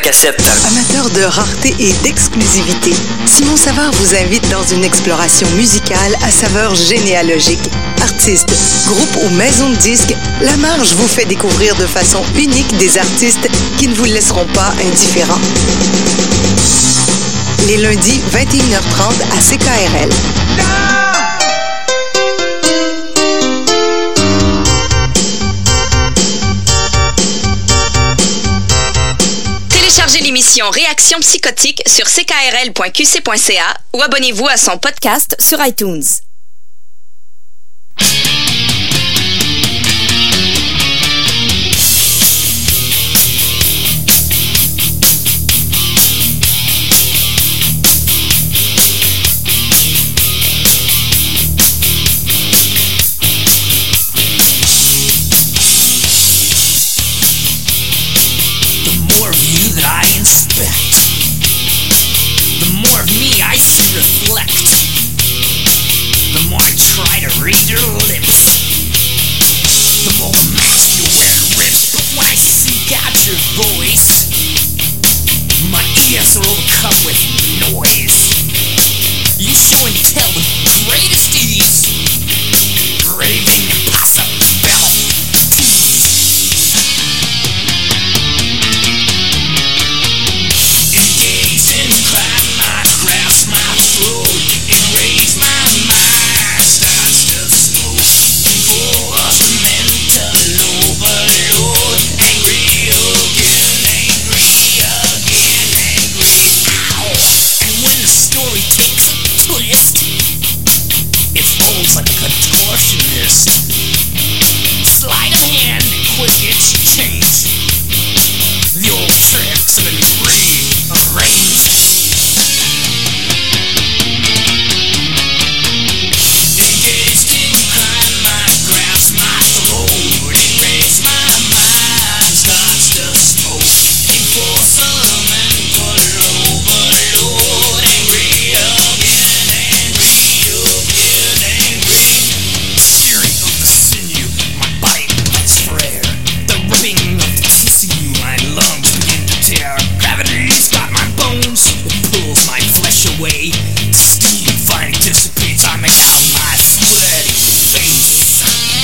cassette. Amateur de rareté et d'exclusivité, Simon Savard vous invite dans une exploration musicale à saveur généalogique. Artistes, groupes ou maisons de disques, La Marge vous fait découvrir de façon unique des artistes qui ne vous laisseront pas indifférents. Les lundis, 21h30 à CKRL. Téléchargez l'émission Réaction psychotique sur ckrl.qc.ca ou abonnez-vous à son podcast sur iTunes. The more of me I see reflect, the more I try to read your lips, the more mask you wear rips. But when I seek out your voice, my ears are overcome with noise. You show and tell the greatest ease, raving impossibilities. Like a contortionist. Sleight of hand, quick itch change. The old tricks have been rearranged. Engaged in crime, I grasp my throat. Erase my mind, starts to smoke. Enforcement, overload. Angry again, angry again. Searing of the sinew, my body becomes frayed. The ripping of the tissue, my lungs begin to tear. Gravity's got my bones, it pulls my flesh away. Steam finally dissipates, I make out my sweaty face.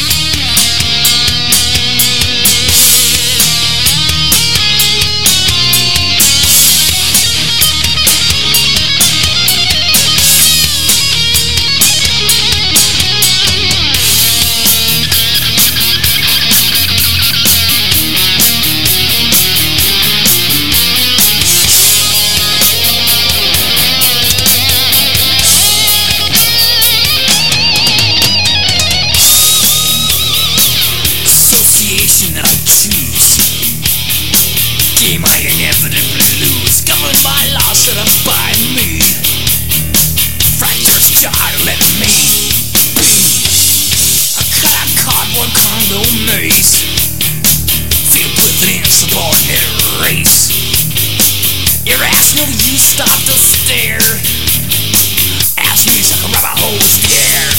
Association that I choose, game I inevitably lose, governed by laws set up by me. Fractures jar let me be. A cut-out cardboard condo maze, filled with an insubordinate race. Irrational, you stop to stare. Ask me like a rubber hose in the air.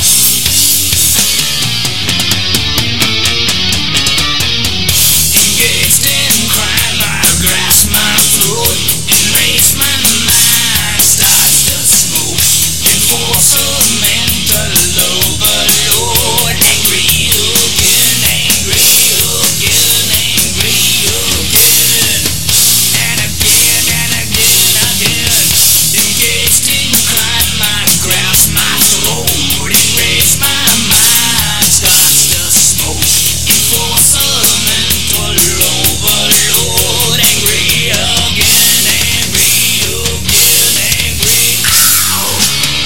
Engaged in crime, I grasp my throat. Erase my mind, starts to smoke. Enforcement, overload. Angry again, angry again, angry again. And again, and again, again. Engaged in crime, I grasp my throat. Erase my mind, starts to smoke. Enforcement, overload. Angry again, angry again, angry. Ow!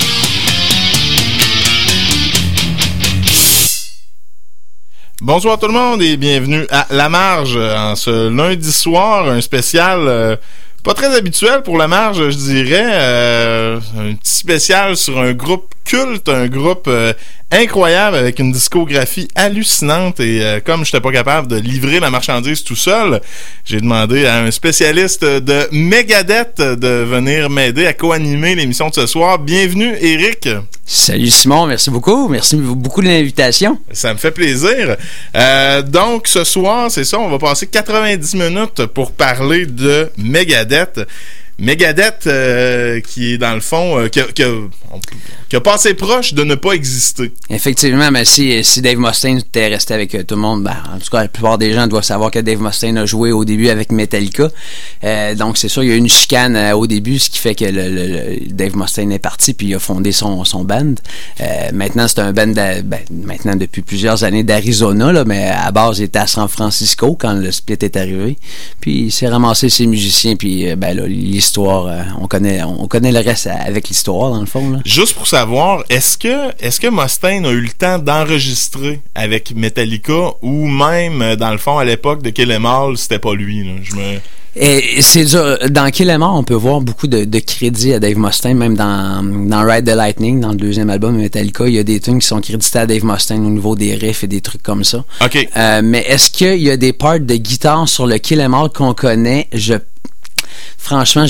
Bonsoir tout le monde et bienvenue à La Marge en ce lundi soir, un spécial pas très habituel pour La Marge, je dirais, un petit spécial sur un groupe culte, un groupe incroyable avec une discographie hallucinante et comme j'étais pas capable de livrer la marchandise tout seul, j'ai demandé à un spécialiste de Megadeth de venir m'aider à co-animer l'émission de ce soir. Bienvenue, Éric. Salut Simon, merci beaucoup de l'invitation. Ça me fait plaisir. Donc ce soir, c'est ça, on va passer 90 minutes pour parler de Megadeth. Megadeth, qui est dans le fond, qui a passé proche de ne pas exister. Effectivement, mais si Dave Mustaine était resté avec tout le monde, en tout cas, la plupart des gens doivent savoir que Dave Mustaine a joué au début avec Metallica. Donc, c'est sûr, il y a eu une chicane au début, ce qui fait que Dave Mustaine est parti, puis il a fondé son band. Maintenant, c'est un band, maintenant depuis plusieurs années d'Arizona, là, mais à base, il était à San Francisco quand le split est arrivé. Puis, il s'est ramassé ses musiciens, puis là, l'histoire, on connaît le reste avec l'histoire, dans le fond. Là. Juste pour savoir, est-ce que Mustaine a eu le temps d'enregistrer avec Metallica ou même, dans le fond, à l'époque de Kill 'Em All, c'était pas lui, là? Et c'est dur. Dans Kill 'Em All, on peut voir beaucoup de crédits à Dave Mustaine, même dans Ride the Lightning, dans le deuxième album de Metallica, il y a des tunes qui sont crédités à Dave Mustaine au niveau des riffs et des trucs comme ça. OK. Mais est-ce qu'il y a des parts de guitare sur le Kill 'Em All qu'on connaît? Franchement,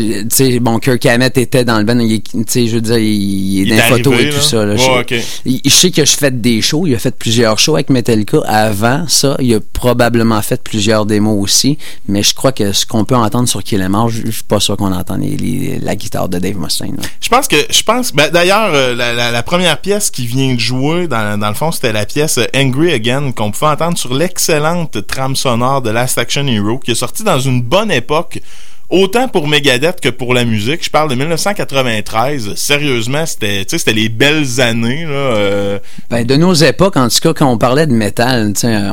Kirk Hammett était dans le band, je veux dire, il est dans les photos et tout ça. Là, okay. Je sais que je fais des shows, il a fait plusieurs shows avec Metallica avant ça, il a probablement fait plusieurs démos aussi, mais je crois que ce qu'on peut entendre sur Kill 'Em All, je suis pas sûr qu'on entend la guitare de Dave Mustaine. Là. Je pense, d'ailleurs, la première pièce qui vient de jouer, dans le fond, c'était la pièce Angry Again, qu'on pouvait entendre sur l'excellente trame sonore de Last Action Hero, qui est sortie dans une bonne époque, autant pour Megadeth que pour la musique. Je parle de 1993. Sérieusement, c'était les belles années, là. De nos époques, en tout cas, quand on parlait de métal,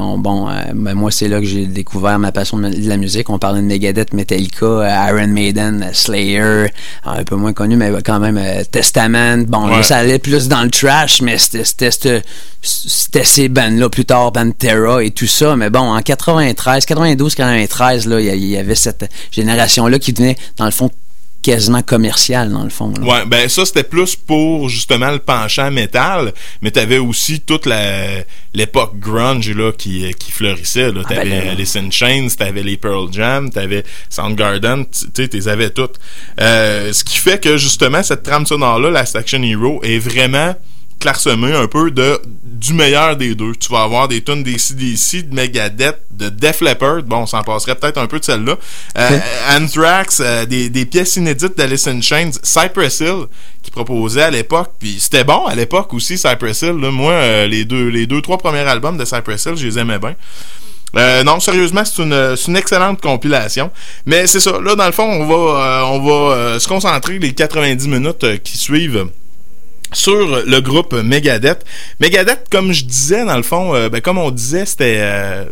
moi, c'est là que j'ai découvert ma passion de la musique. On parlait de Megadeth, Metallica, Iron Maiden, Slayer, un peu moins connu, mais quand même Testament. Là, ça allait plus dans le trash, mais c'était ces bands-là, plus tard, Pantera et tout ça. Mais bon, en 92, 93, là, il y avait cette génération là qui devenait, dans le fond, quasiment commercial, dans le fond. Là. Ouais, ça, c'était plus pour, justement, le penchant métal, mais t'avais aussi toute l'époque grunge, là, qui fleurissait, là. T'avais Alice in Chains, t'avais les Pearl Jam, t'avais Soundgarden, t'es avais toutes. Ce qui fait que, justement, cette trame sonore-là, Last Action Hero, est vraiment clairsemé un peu du meilleur des deux. Tu vas avoir des tunes des AC/DC, de Megadeth, de Def Leppard, on s'en passerait peut-être un peu de celle-là, Anthrax, des pièces inédites d'Alice in Chains, Cypress Hill qui proposait à l'époque, puis c'était bon à l'époque aussi, Cypress Hill, là. Moi, les deux, trois premiers albums de Cypress Hill, je les aimais bien. Non, sérieusement, c'est une excellente compilation. Mais c'est ça, là, dans le fond, on va se concentrer les 90 minutes qui suivent sur le groupe Megadeth. Megadeth, comme je disais, dans le fond, comme on disait, c'était...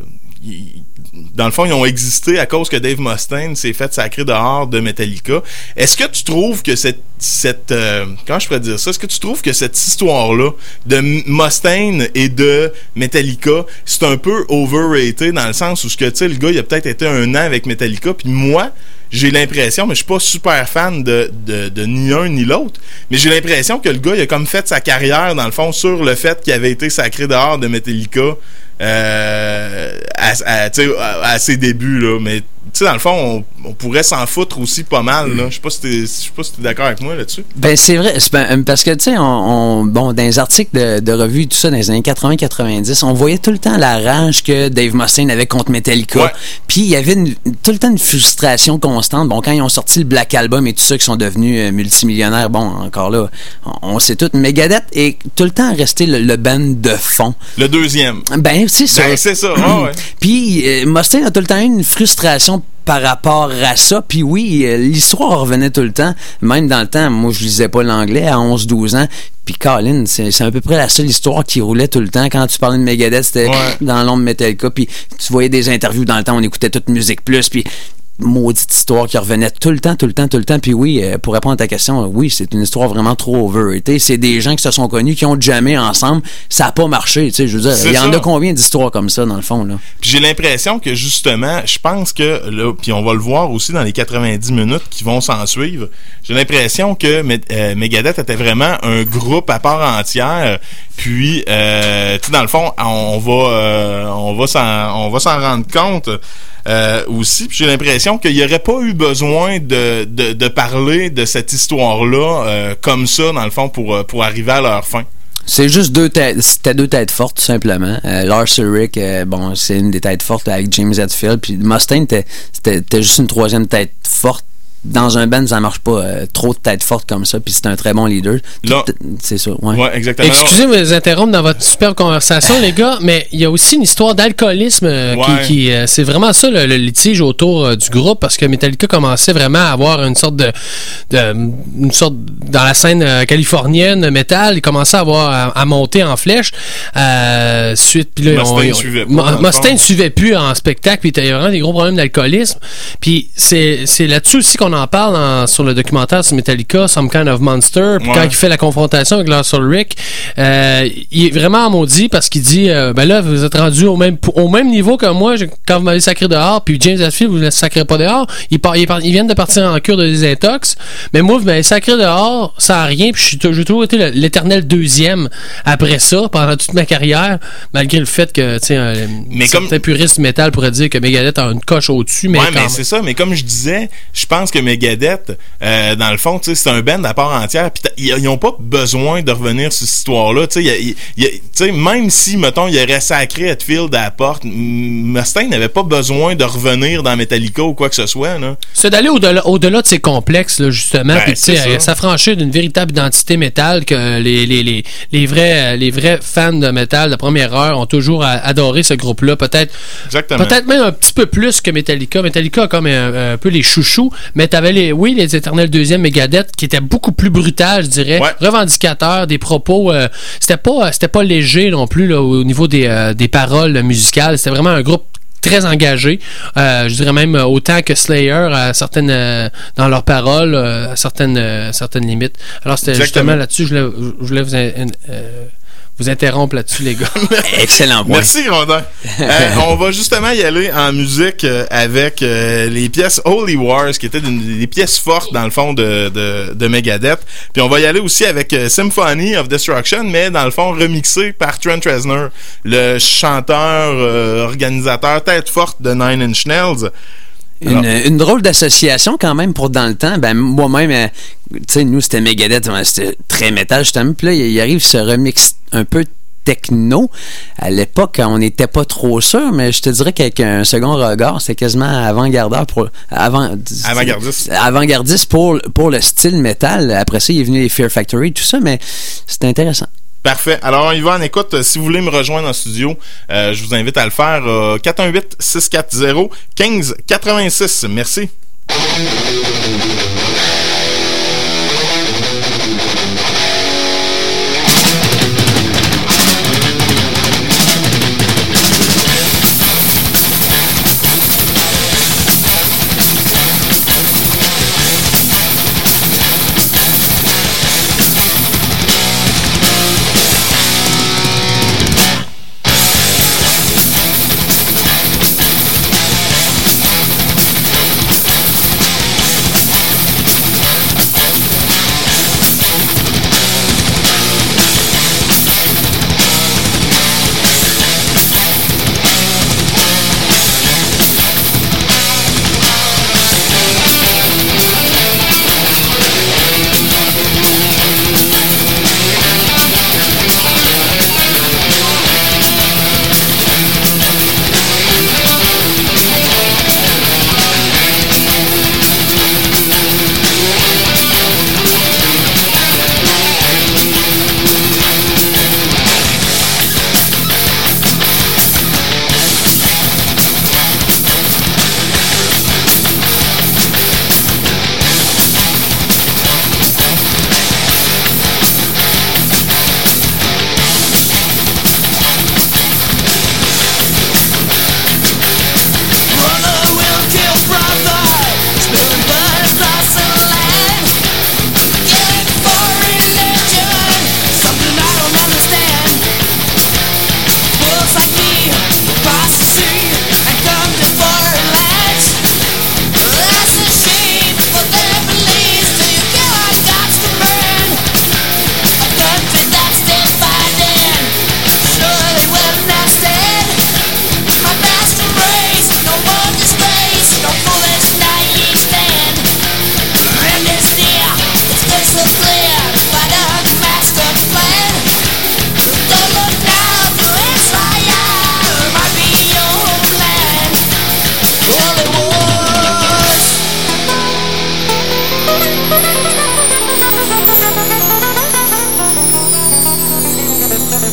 dans le fond, ils ont existé à cause que Dave Mustaine s'est fait sacrer dehors de Metallica. Est-ce que tu trouves que comment je pourrais dire ça? Est-ce que tu trouves que cette histoire-là de Mustaine et de Metallica, c'est un peu overrated dans le sens où le gars, il a peut-être été un an avec Metallica, puis moi, j'ai l'impression, mais je suis pas super fan de ni un ni l'autre, mais j'ai l'impression que le gars, il a comme fait sa carrière, dans le fond, sur le fait qu'il avait été sacré dehors de Metallica à ses débuts, là. Mais dans le fond, on pourrait s'en foutre aussi pas mal, là. Je sais pas si t'es d'accord avec moi là-dessus. C'est vrai, parce que, dans les articles de revue, tout ça, dans les années 80-90, on voyait tout le temps la rage que Dave Mustaine avait contre Metallica. Ouais. Puis, il y avait tout le temps une frustration constante. Quand ils ont sorti le Black Album et tout ça, qui sont devenus multimillionnaires, encore là, on sait tout. Megadeth est tout le temps resté le band de fond. Le deuxième. C'est ça. C'est ça, ouais. Puis, Mustaine a tout le temps eu une frustration par rapport à ça. Puis oui, l'histoire revenait tout le temps. Même dans le temps, moi, je lisais pas l'anglais à 11-12 ans. Puis Colin, c'est à peu près la seule histoire qui roulait tout le temps. Quand tu parlais de Megadeth, c'était dans l'ombre Metallica. Puis tu voyais des interviews dans le temps, on écoutait toute Musique Plus. Puis maudite histoire qui revenait tout le temps. Puis oui, pour répondre à ta question, oui, c'est une histoire vraiment trop overrated. C'est des gens qui se sont connus, qui ont jamais ensemble. Ça a pas marché, tu sais. Je veux dire, il y en a combien d'histoires comme ça, dans le fond, là? Puis j'ai l'impression que, justement, je pense que, là, puis on va le voir aussi dans les 90 minutes qui vont s'en suivre, j'ai l'impression que Megadeth était vraiment un groupe à part entière. Puis, tu sais, dans le fond, on va s'en rendre compte aussi. Puis j'ai l'impression qu'il n'y aurait pas eu besoin de parler de cette histoire-là comme ça, dans le fond, pour arriver à leur fin. C'est juste c'était deux têtes fortes, tout simplement. Lars Ulrich, bon, c'est une des têtes fortes avec James Hetfield. Puis Mustaine, c'était juste une troisième tête forte. Dans un band, ça marche pas trop de tête forte comme ça, puis c'est un très bon leader. Là, c'est ça, ouais. Ouais, exactement. Excusez-moi de vous interrompre dans votre superbe conversation, les gars, mais il y a aussi une histoire d'alcoolisme qui c'est vraiment ça le litige autour du groupe, parce que Metallica commençait vraiment à avoir une sorte dans la scène californienne metal, il commençait à monter en flèche. Puis là, Mustaine suivait plus en spectacle, puis il y avait vraiment des gros problèmes d'alcoolisme. Puis c'est là-dessus aussi qu'on en parle sur le documentaire sur Metallica, Some Kind of Monster. Puis quand il fait la confrontation avec Lars Ulrich, il est vraiment maudit parce qu'il dit ben là, vous êtes rendu au même niveau que moi quand vous m'avez sacré dehors, puis James Hetfield, vous ne le sacrez pas dehors. Ils viennent de partir en cure de désintox, mais moi, vous m'avez sacré dehors, ça n'a rien, puis j'ai toujours été l'éternel deuxième après ça, pendant toute ma carrière, malgré le fait que, tu sais, certains puristes du métal pourraient dire que Megadeth a une coche au-dessus, mais mais c'est ça, mais comme je disais, je pense que Megadeth, dans le fond, tu sais, c'est un band à part entière, puis ils n'ont pas besoin de revenir sur cette histoire-là, tu sais, même si, mettons, il aurait sacré Hetfield à la porte, Mustaine n'avait pas besoin de revenir dans Metallica ou quoi que ce soit, là. C'est d'aller au-delà de ces complexes, là, justement, puis tu sais, s'affranchir d'une véritable identité métal que les vrais fans de métal de première heure ont toujours adoré ce groupe-là, peut-être même un petit peu plus que Metallica. Metallica a comme un peu les chouchous, mais t'avais les éternels deuxièmes Megadeth qui étaient beaucoup plus brutal, je dirais, revendicateurs, des propos, c'était pas léger non plus là, au niveau des paroles musicales, c'était vraiment un groupe très engagé, je dirais même autant que Slayer à certaines dans leurs paroles, à certaines limites. Alors c'était justement là-dessus, je voulais vous interrompre là-dessus, les gars. Excellent point. Merci, Rondin. On va justement y aller en musique avec les pièces Holy Wars, qui étaient des pièces fortes, dans le fond, de Megadeth. Puis on va y aller aussi avec Symphony of Destruction, mais dans le fond, remixé par Trent Reznor, le chanteur, organisateur, tête forte de Nine Inch Nails. Une drôle d'association quand même pour dans le temps. Ben moi-même, tu sais, nous c'était Megadeth, c'était très métal justement. Puis là, il arrive ce remix un peu techno. À l'époque, on n'était pas trop sûr, mais je te dirais qu'avec un second regard, c'est quasiment avant-gardiste pour le style métal. Après ça, il est venu les Fear Factory, tout ça, mais c'était intéressant. Parfait. Alors, on y va en écoute. Si vous voulez me rejoindre en studio, je vous invite à le faire. 418-640-1586. Merci.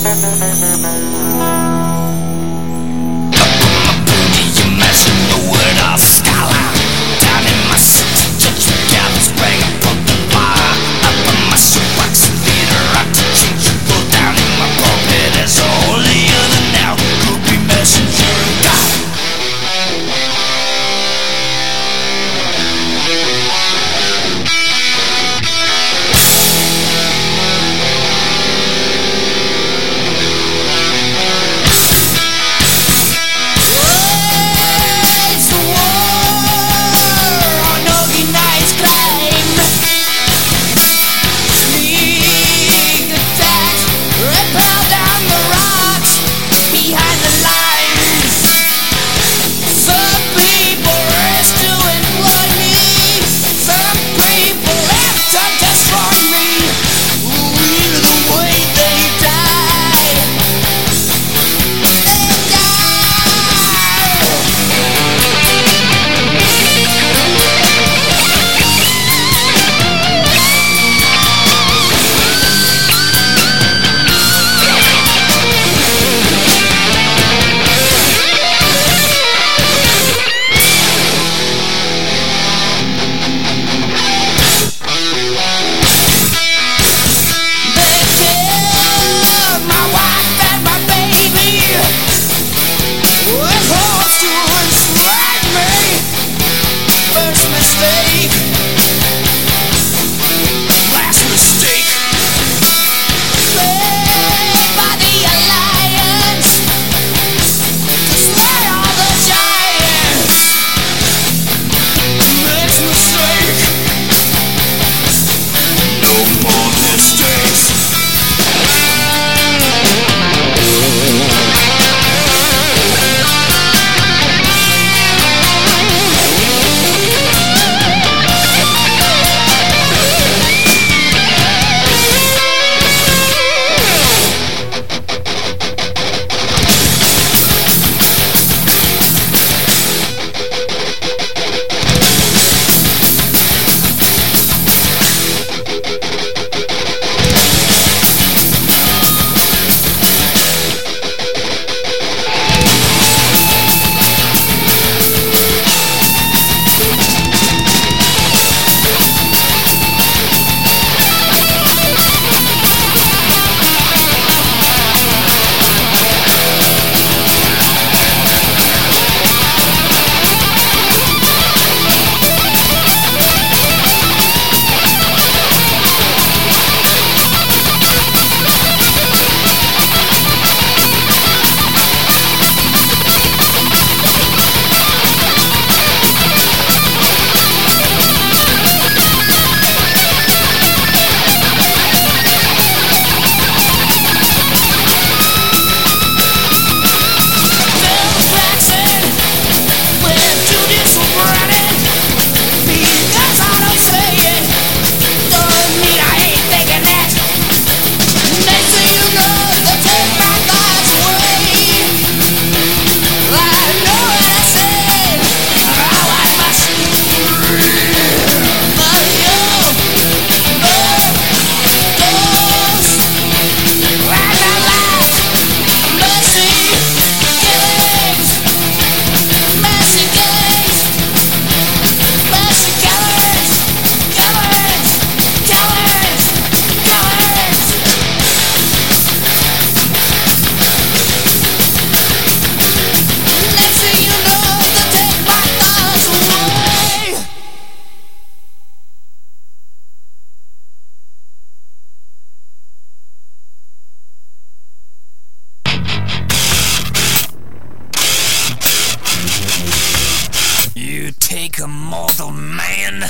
take a mortal man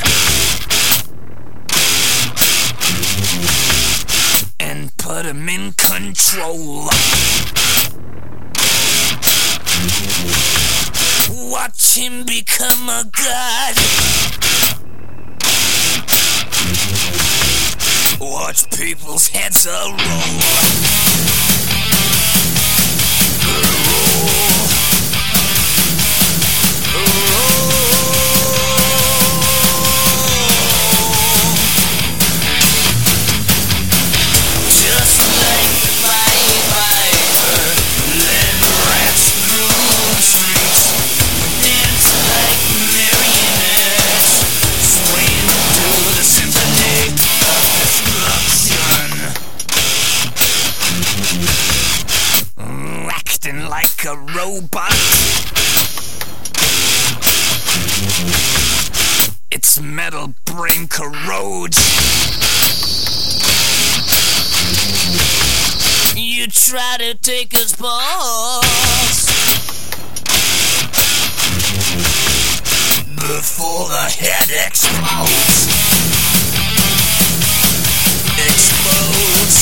and put him in control. Watch him become a god. Watch people's heads roll. Just like the Bible. robot. Its metal brain corrodes. You try to take its pulse before the head explodes. Explodes.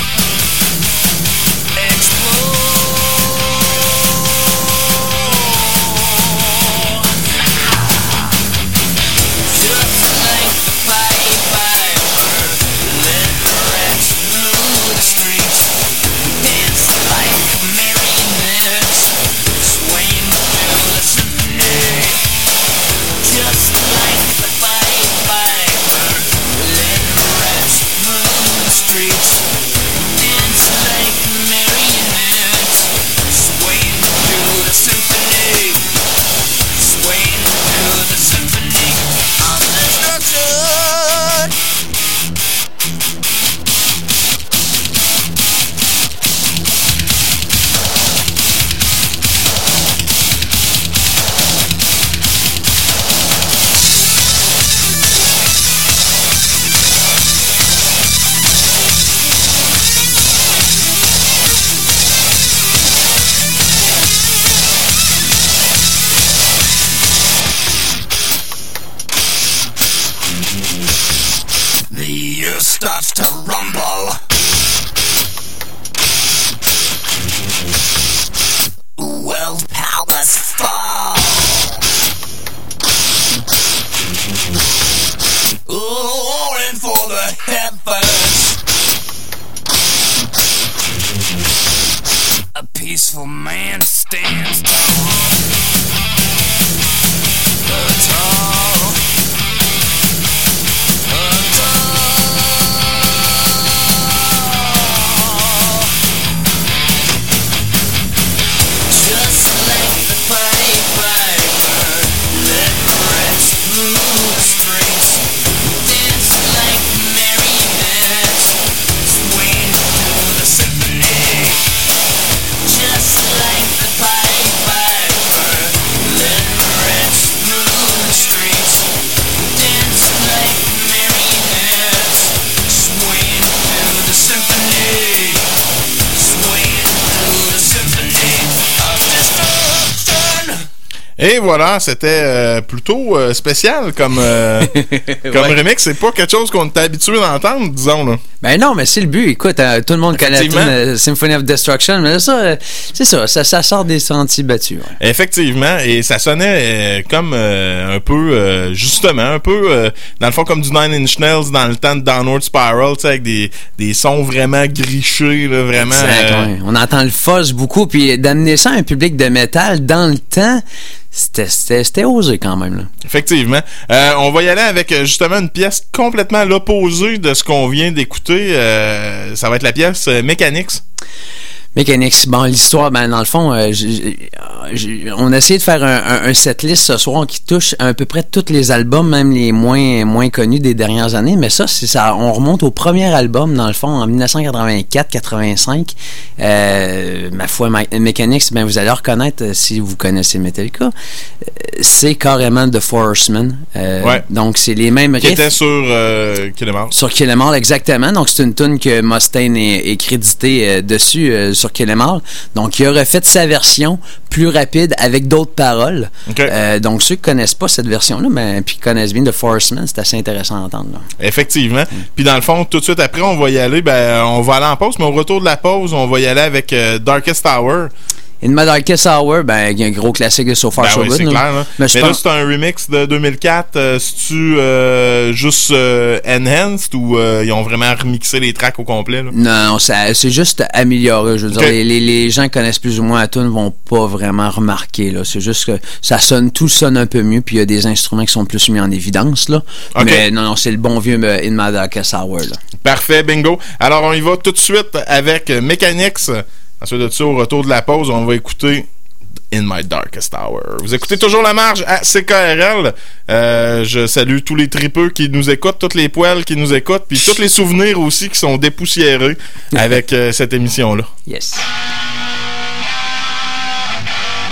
Starts to rumble. World powers fall. Roaring for the heavens. A peaceful man stands tall. Et voilà, c'était plutôt spécial comme comme remix. C'est pas quelque chose qu'on était habitué d'entendre, disons là. Ben non, mais c'est le but. Écoute, tout le monde connaît Symphony of Destruction, mais ça, c'est ça sort des sentiers battus. Ouais. Effectivement, et ça sonnait comme un peu, justement, un peu, dans le fond, comme du Nine Inch Nails dans le temps de Downward Spiral, tu sais, avec des sons vraiment grichés, là, vraiment. Exact, ouais. On entend le fuzz beaucoup, puis d'amener ça à un public de métal dans le temps, c'était osé quand même, là. Effectivement. On va y aller avec justement une pièce complètement l'opposé de ce qu'on vient d'écouter. Ça va être la pièce Mechanics. Mechanics. Bon, l'histoire, ben dans le fond, on a essayé de faire un setlist ce soir qui touche à peu près tous les albums, même les moins connus des dernières années. Mais ça, on remonte au premier album, dans le fond, en 1984-85. Ma foi, Mechanics, ben vous allez reconnaître, si vous connaissez Metallica, c'est carrément The Four Horsemen. Ouais. Donc, c'est les mêmes riffs. Qui était sur Kill 'Em All. Sur Kill 'Em All, exactement. Donc, c'est une tune que Mustaine est crédité dessus, sur Kill 'Em All. Donc, il a refait sa version plus rapide avec d'autres paroles. Okay. Donc, ceux qui connaissent pas cette version-là, ben, puis qui connaissent bien The Four Horsemen, c'est assez intéressant à entendre. Là. Effectivement. Puis dans le fond, tout de suite après, on va y aller, on va aller en pause, mais au retour de la pause, on va y aller avec Darkest Hour. In My Darkest Hour, ben, il y a un gros classique de So Far So Good. C'est clair, là. Mais là, c'est un remix de 2004. C'est-tu juste enhanced ou ils ont vraiment remixé les tracks au complet, là? Non, c'est juste amélioré. Je veux dire, les gens qui connaissent plus ou moins la tune vont pas vraiment remarquer, là. C'est juste que tout sonne un peu mieux, puis il y a des instruments qui sont plus mis en évidence, là. Okay. Mais non, c'est le bon vieux In My Darkest Hour, là. Parfait, bingo. Alors, on y va tout de suite avec Mechanics. Ensuite de ça, au retour de la pause, on va écouter In My Darkest Hour. Vous écoutez toujours La Marge à CKRL. Je salue tous les tripeux qui nous écoutent, toutes les poêles qui nous écoutent, puis tous les souvenirs aussi qui sont dépoussiérés avec cette émission-là. Yes.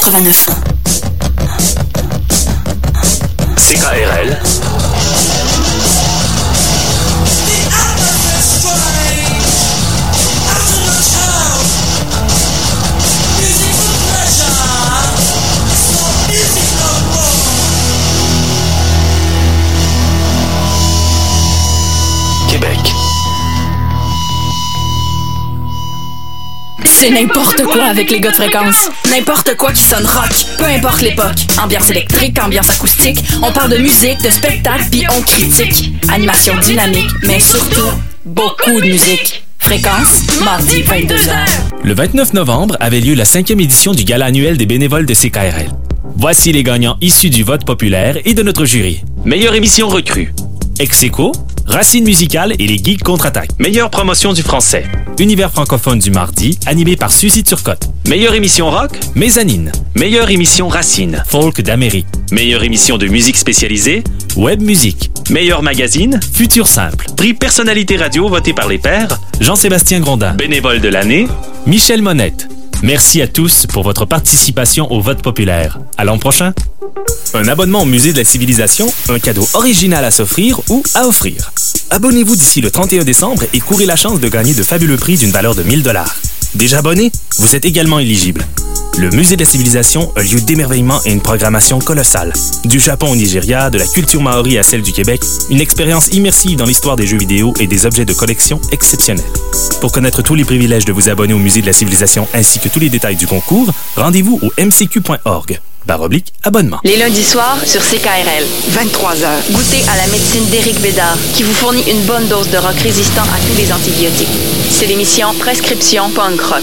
89. CKRL. Québec. C'est n'importe quoi avec les gars de fréquence. N'importe quoi qui sonne rock, peu importe l'époque. Ambiance électrique, ambiance acoustique. On parle de musique, de spectacle, puis on critique. Animation dynamique, mais surtout, beaucoup de musique. Fréquence, mardi 22h. Le 29 novembre avait lieu la 5e édition du gala annuel des bénévoles de CKRL. Voici les gagnants issus du vote populaire et de notre jury. Meilleure émission recrue. Ex-Aequo, Racine musicale et les Geeks contre-attaque. Meilleure promotion du français. Univers francophone du mardi, animé par Suzy Turcotte. Meilleure émission rock. Mezzanine. Meilleure émission racine. Folk d'Amérique. Meilleure émission de musique spécialisée. Web musique. Meilleur magazine. Futur simple. Prix personnalité radio voté par les pairs. Jean-Sébastien Grondin. Bénévole de l'année. Michel Monette. Merci à tous pour votre participation au vote populaire. À l'an prochain. Un abonnement au Musée de la Civilisation, un cadeau original à s'offrir ou à offrir. Abonnez-vous d'ici le 31 décembre et courez la chance de gagner de fabuleux prix d'une valeur de 1 000 $. Déjà abonné? Vous êtes également éligible. Le Musée de la Civilisation, un lieu d'émerveillement et une programmation colossale. Du Japon au Nigeria, de la culture maori à celle du Québec, une expérience immersive dans l'histoire des jeux vidéo et des objets de collection exceptionnels. Pour connaître tous les privilèges de vous abonner au Musée de la Civilisation ainsi que tous les détails du concours, rendez-vous au mcq.org/abonnement. Les lundis soirs sur CKRL. 23h. Goûtez à la médecine d'Éric Bédard, qui vous fournit une bonne dose de rock résistant à tous les antibiotiques. C'est l'émission Prescription Punk Rock.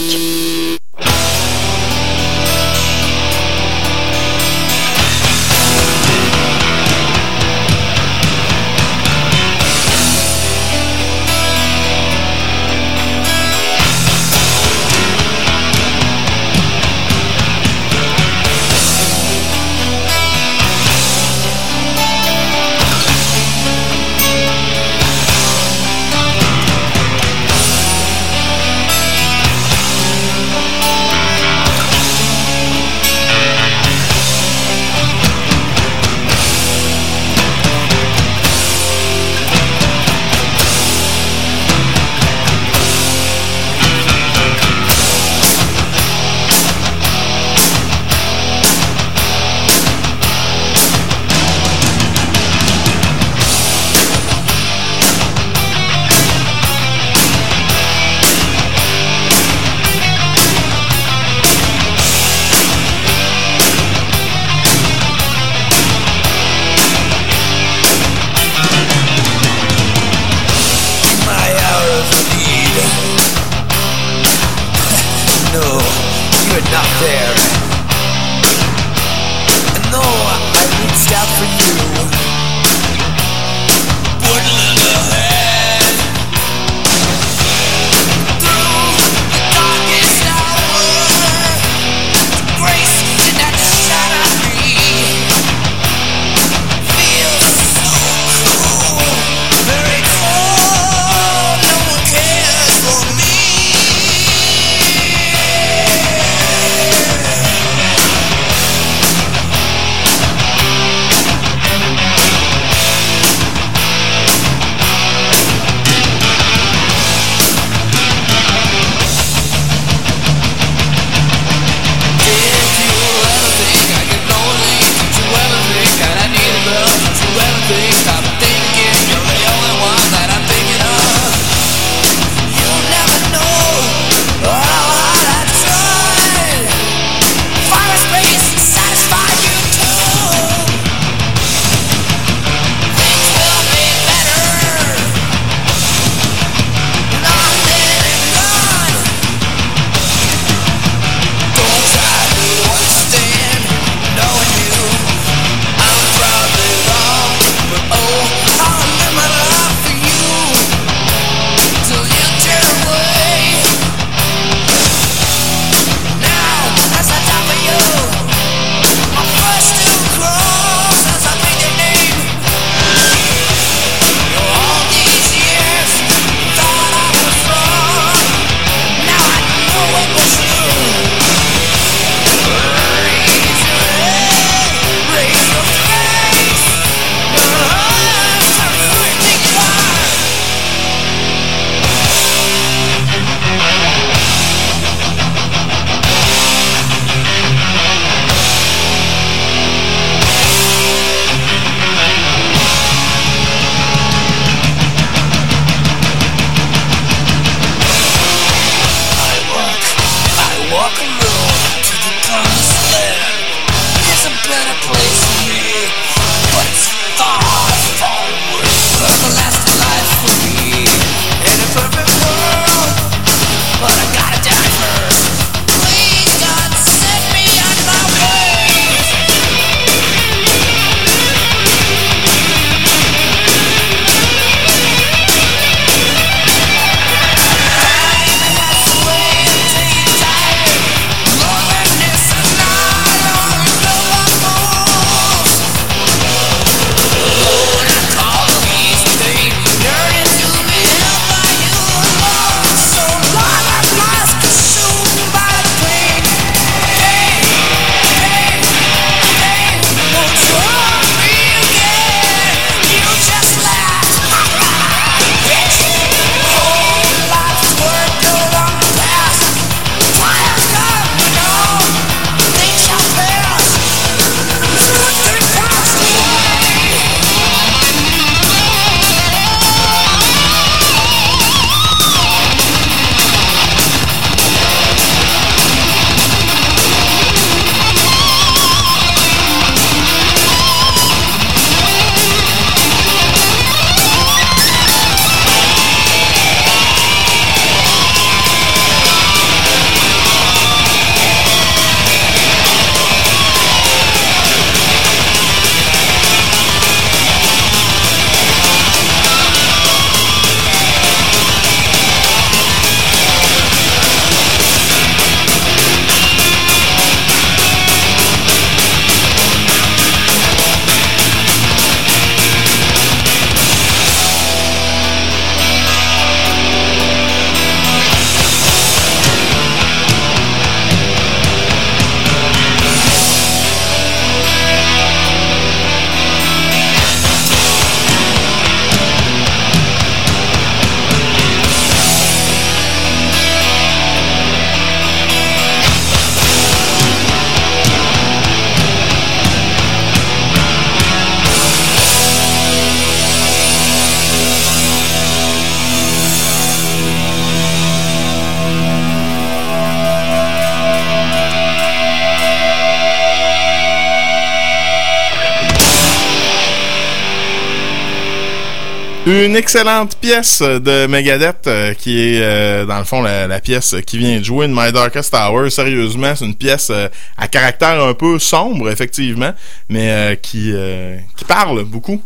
Une excellente pièce de Megadeth qui est dans le fond la pièce qui vient de jouer, My Darkest Hour. Sérieusement, c'est une pièce à caractère un peu sombre, effectivement, mais qui parle beaucoup.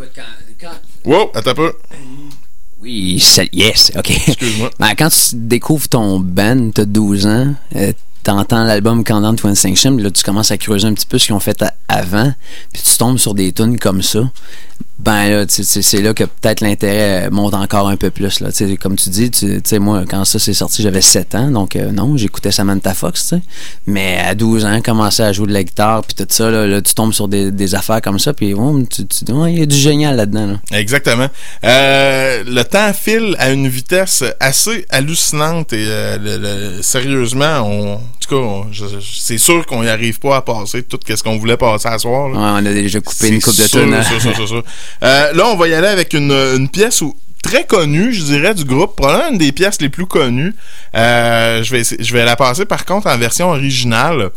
Wow, attends un peu. Oui, yes, ok. Excuse-moi. Ben, quand tu découvres ton band, t'as 12 ans, t'entends l'album Countdown to Extinction, là tu commences à creuser un petit peu ce qu'ils ont fait avant, puis tu tombes sur des tunes comme ça. Ben là, c'est là que peut-être l'intérêt monte encore un peu plus. Là. Comme tu dis, moi, quand ça s'est sorti, j'avais 7 ans, donc non, j'écoutais Samantha Fox, t'sais. Mais à 12 ans, commencer à jouer de la guitare, puis tout ça, là, tu tombes sur des affaires comme ça, puis tu dis, il y a du génial là-dedans. Là. Exactement. Le temps file à une vitesse assez hallucinante et sérieusement, en tout cas, c'est sûr qu'on n'y arrive pas à passer tout ce qu'on voulait passer à soir. Là. Ouais, on a déjà coupé une coupe de tunes. Là, on va y aller avec une pièce très connue, je dirais, du groupe. Probablement une des pièces les plus connues. Je vais la passer, par contre, en version originale.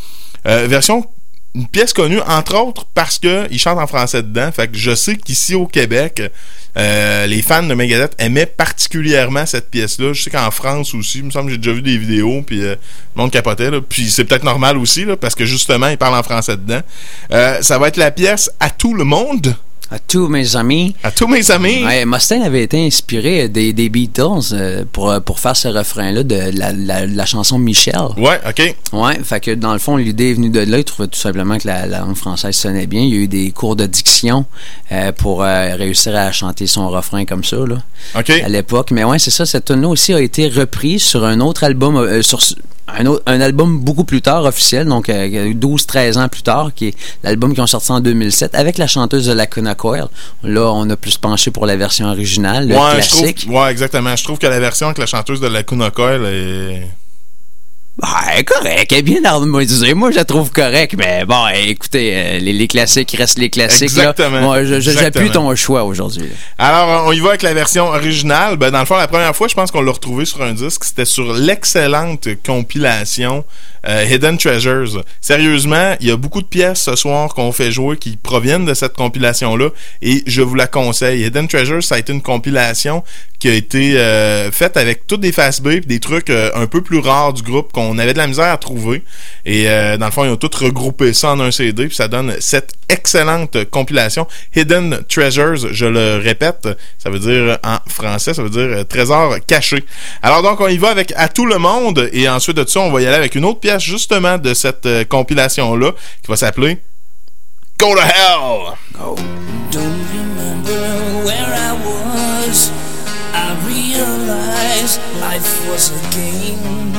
Une pièce connue, entre autres, parce qu'ils chantent en français dedans. Fait que je sais qu'ici, au Québec, les fans de Megadeth aimaient particulièrement cette pièce-là. Je sais qu'en France aussi, il me semble que j'ai déjà vu des vidéos, puis le monde capotait. Là. Puis c'est peut-être normal aussi, là, parce que justement, ils parlent en français dedans. Ça va être la pièce « À tout le monde ». À tous mes amis. À tous mes amis. Ouais, Mustaine avait été inspiré des Beatles pour faire ce refrain-là de la chanson Michel. Ouais, OK. Ouais, fait que dans le fond, l'idée est venue de là. Il trouvait tout simplement que la langue française sonnait bien. Il y a eu des cours de diction pour réussir à chanter son refrain comme ça, là. OK. À l'époque. Mais ouais, c'est ça. Cette tune-là aussi a été reprise sur un autre album, sur un album beaucoup plus tard, officiel, donc 12-13 ans plus tard, qui est l'album qu'ils ont sorti en 2007, avec la chanteuse de Lacuna Coil. Là, on a plus penché pour la version originale, le classique. Exactement. Je trouve que la version avec la chanteuse de Lacuna Coil est... Ouais, correct, elle est bien harmonisée. Moi, je la trouve correcte, mais bon, écoutez, les classiques restent les classiques. Exactement. Là. Moi, j'appuie ton choix aujourd'hui. Alors, on y va avec la version originale. Ben, dans le fond, la première fois, je pense qu'on l'a retrouvé sur un disque. C'était sur l'excellente compilation Hidden Treasures. Sérieusement, il y a beaucoup de pièces ce soir qu'on fait jouer qui proviennent de cette compilation-là et je vous la conseille. Hidden Treasures, ça a été une compilation qui a été faite avec toutes des fast beats, des trucs un peu plus rares du groupe qu'on avait de la misère à trouver. Et dans le fond, ils ont tout regroupé ça en un CD, puis ça donne cette excellente compilation. Hidden Treasures, je le répète, ça veut dire en français, ça veut dire trésor caché. Alors donc, on y va avec À tout le monde, et ensuite de ça, on va y aller avec une autre pièce justement de cette compilation-là, qui va s'appeler Go to Hell! Go. Don't remember where I was. I realized life was a game.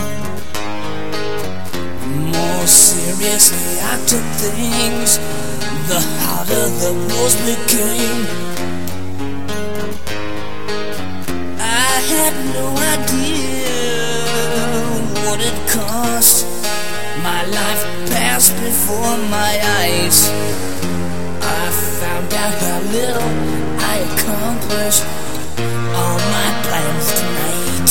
The more seriously I took things, the harder the blows became. I had no idea what it cost. My life passed before my eyes. I found out how little I accomplished all my plans tonight.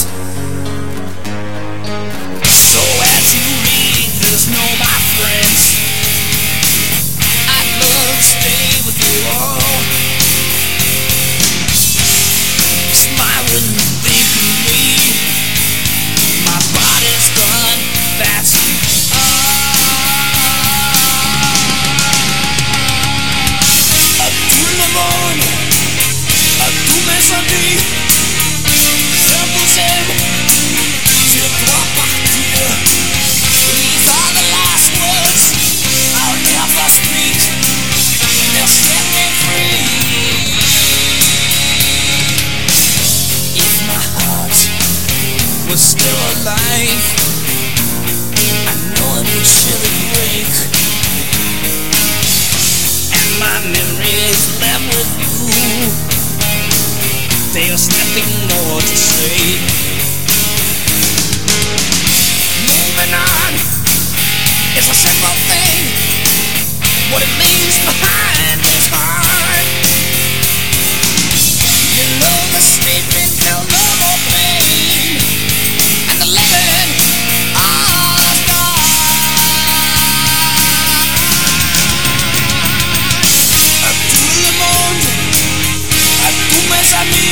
So as you read this, know my friends, I'd love to stay with you all. Smile when you think of me. My body's gone, that's amis, je vous aime, je dois partir. These are the last words I'll never speak. They'll set me free. If my heart was still alive, I know it would surely break. And my memories left with you, there's nothing more to say. Moving on is a simple thing. What it leaves behind is hard. You know the sleeping till no more pain, and the living are gone. A tout le monde, a tous mes amis.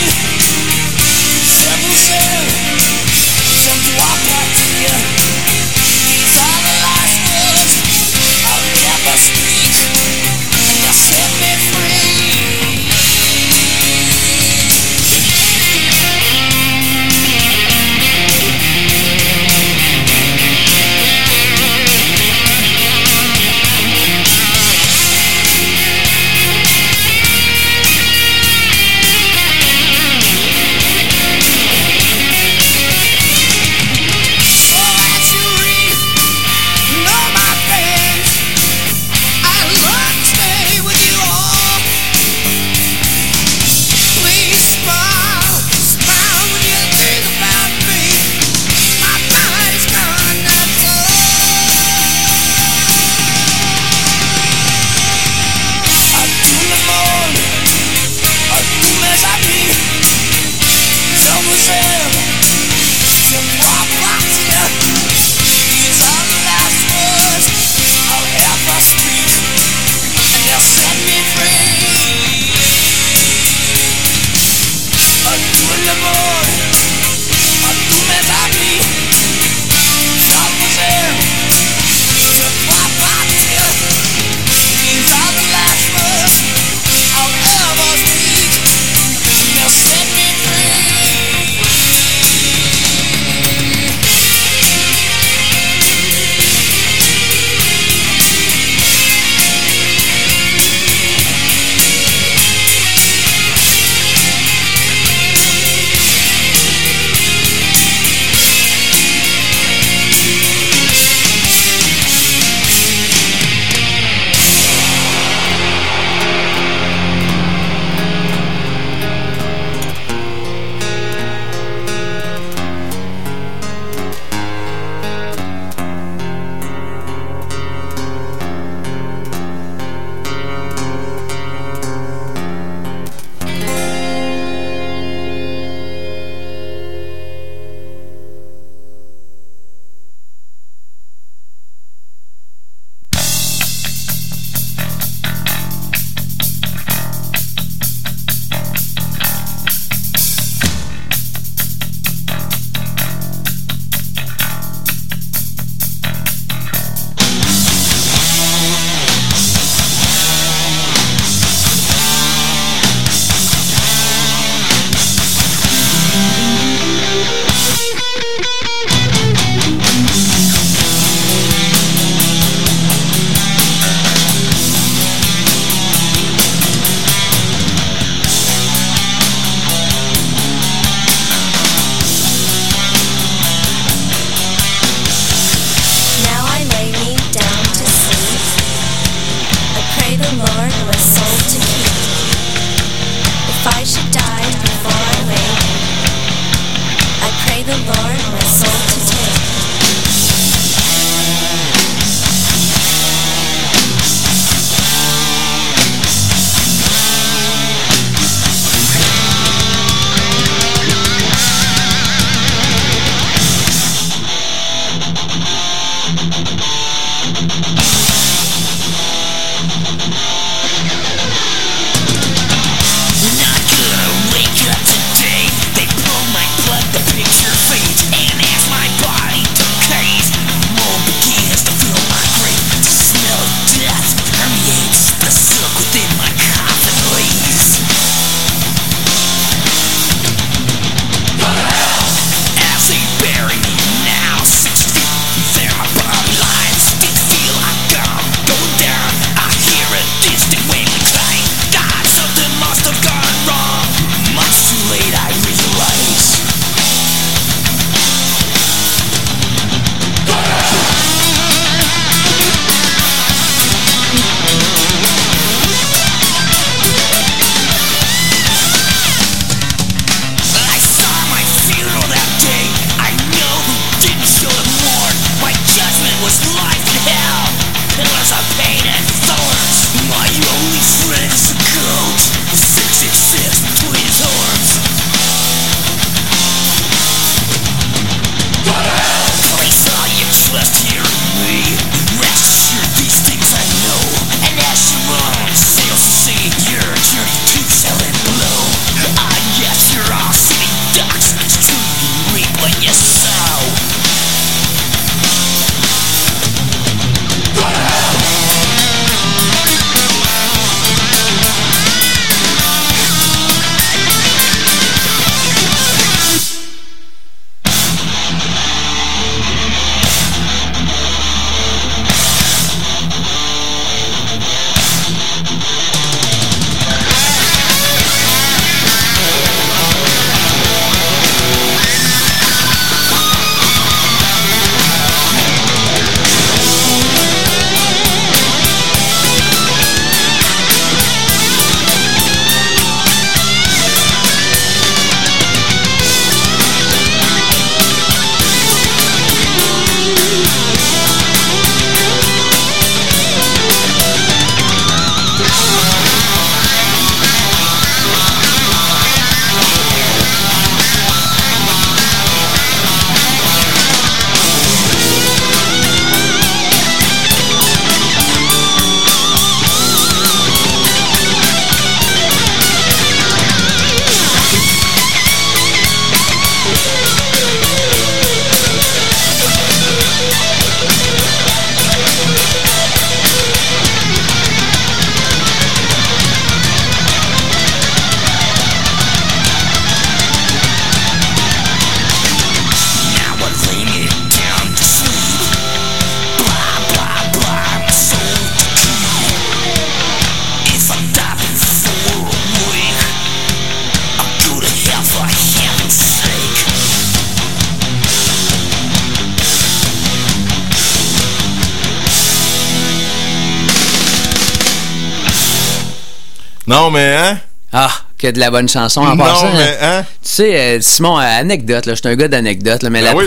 Non, mais hein? Ah, que de la bonne chanson en passant. Non, mais hein? Tu sais, Simon, anecdote, là, je suis un gars d'anecdote, là, mais Ben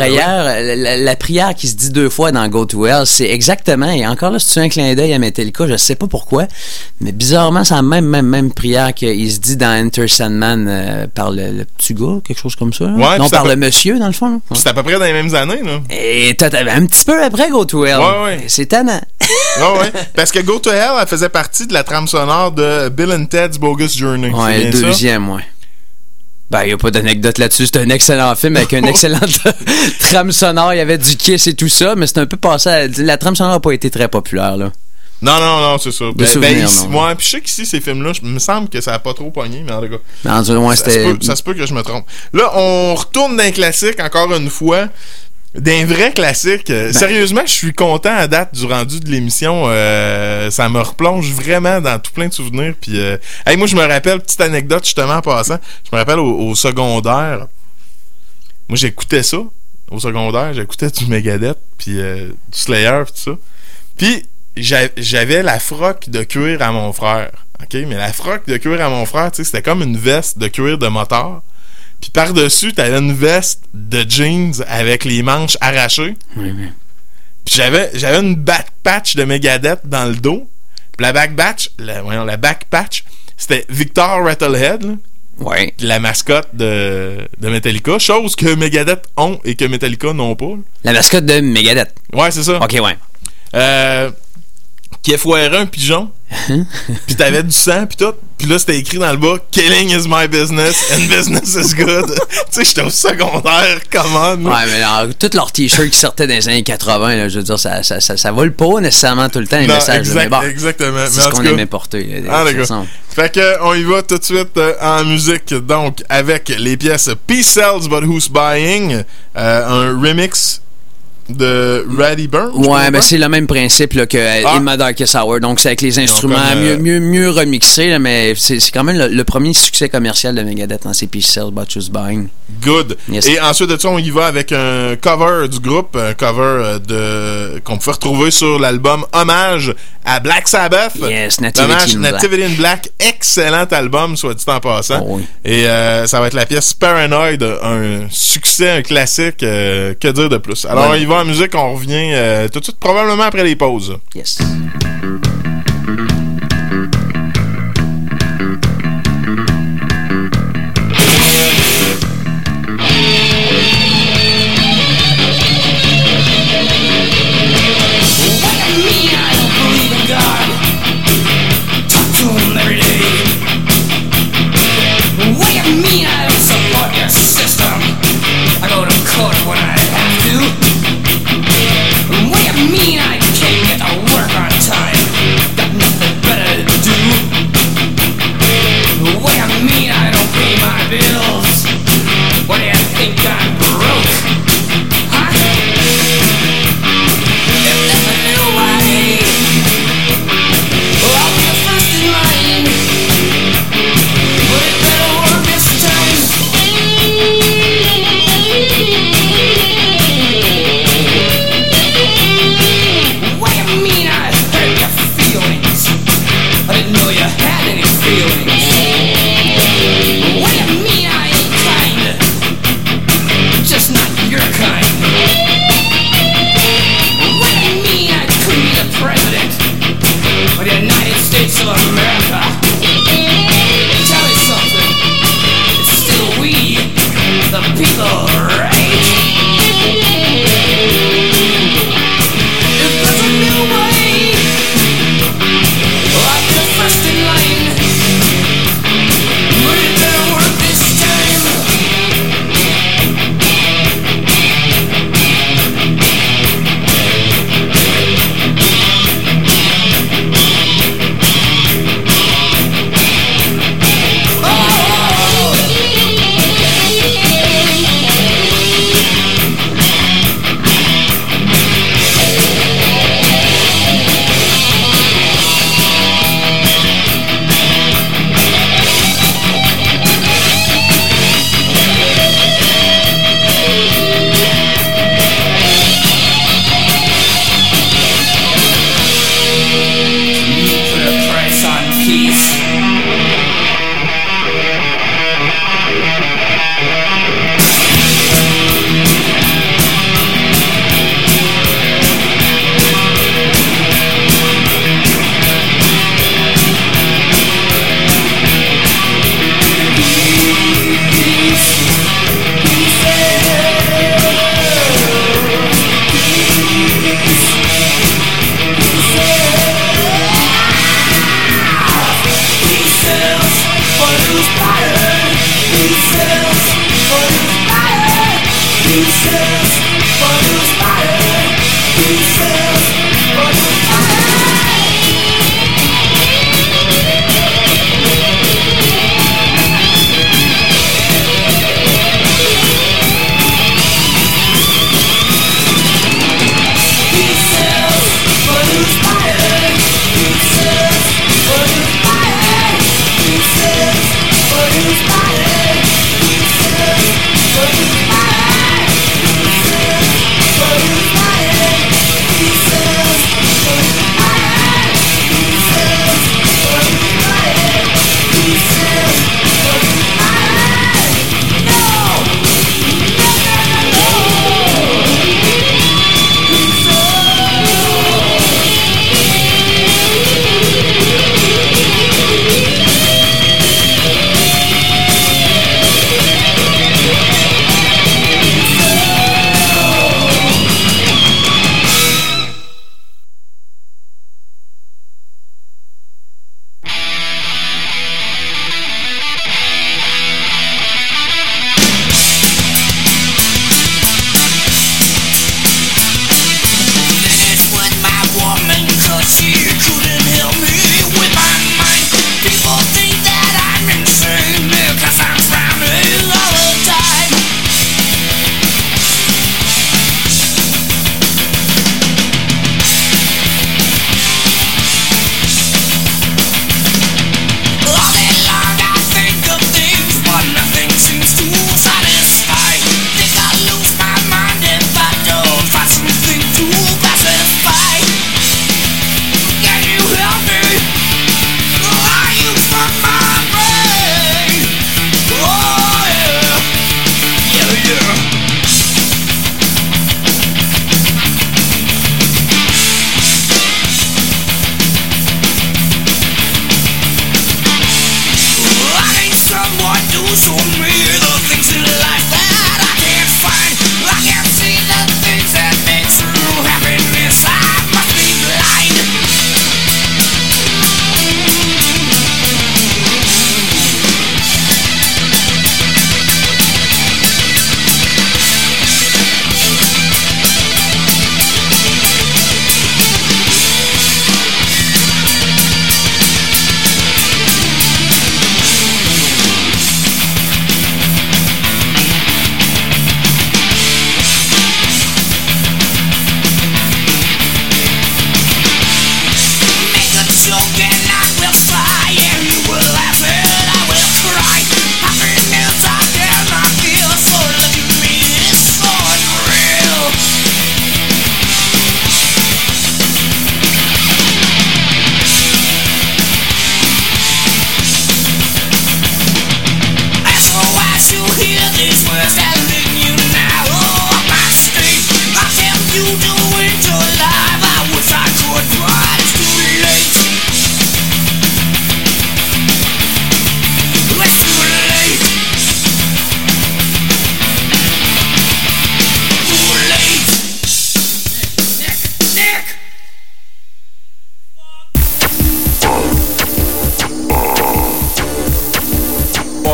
la prière qui se dit 2 fois dans Go to Hell, c'est exactement, et encore là, si tu fais un clin d'œil à Metallica, je sais pas pourquoi, mais bizarrement, c'est la même prière qu'il se dit dans Enter Sandman par le petit gars, quelque chose comme ça. Ouais, non, par le monsieur, dans le fond. Là. Ouais. C'est à peu près dans les mêmes années, là. Et un petit peu après Go to Hell. Ouais. C'est tannant. Ouais. Parce que Go to Hell, elle faisait partie de la trame sonore de Bill and Ted's Bogus Journey. Ouais, le deuxième, ouais. Ben, il n'y a pas d'anecdote là-dessus. C'est un excellent film avec une excellente trame sonore. Il y avait du Kiss et tout ça, mais c'est un peu passé. La trame sonore n'a pas été très populaire, là. Non, c'est ça. Moi, puis je sais qu'ici, ces films-là, il me semble que ça n'a pas trop pogné, mais en tout cas. Ça se peut que je me trompe. Là, on retourne d'un classique encore une fois. D'un vrai classique. Sérieusement, je suis content à date du rendu de l'émission. Ça me replonge vraiment dans tout plein de souvenirs. Puis, moi, je me rappelle, petite anecdote justement en passant, je me rappelle au secondaire. Moi, j'écoutais ça. Au secondaire, j'écoutais du Megadeth, puis du Slayer, puis tout ça. Puis, j'avais la froc de cuir à mon frère. OK? Mais la froc de cuir à mon frère, tu sais, c'était comme une veste de cuir de moteur. Puis par-dessus, t'avais une veste de jeans avec les manches arrachées. Oui. Puis j'avais une back patch de Megadeth dans le dos. Puis la back patch, c'était Victor Rattlehead, là. Ouais. La mascotte de Metallica. Chose que Megadeth ont et que Metallica n'ont pas. Là. La mascotte de Megadeth. Ouais, c'est ça. OK, ouais. Qui effoirait un pigeon. Puis t'avais du sang puis tout. Puis là c'était écrit dans le bas Killing is my business and business is good. Tu sais, j'étais au secondaire, comment. Ouais, mais alors, tous leurs t-shirts qui sortaient dans les années 80, là, je veux dire, ça vole pas nécessairement tout le temps les messages. Mais bon, exactement. C'est ce qu'on aimait porter. D'accord. Fait que on y va tout de suite en musique, donc avec les pièces Peace Sells But Who's Buying, un remix de Ratty Burns. Ouais, ben c'est le même principe là, que In My Darkest Hour. Donc c'est avec les instruments mieux remixés, là, mais c'est quand même le premier succès commercial de Megadeth dans ces Peace Sells But Who's Buying. Good. Yes. Et ensuite de ça, on y va avec un cover du groupe, un cover qu'on peut retrouver sur l'album Hommage à Black Sabbath. Yes, Nativity in Black. Excellent album, soit dit en passant. Oh, oui. Et ça va être la pièce Paranoid, un succès, un classique. Que dire de plus? Alors on y va en musique, on revient tout de suite, probablement après les pauses. Yes. What do you mean I can't get to work on time?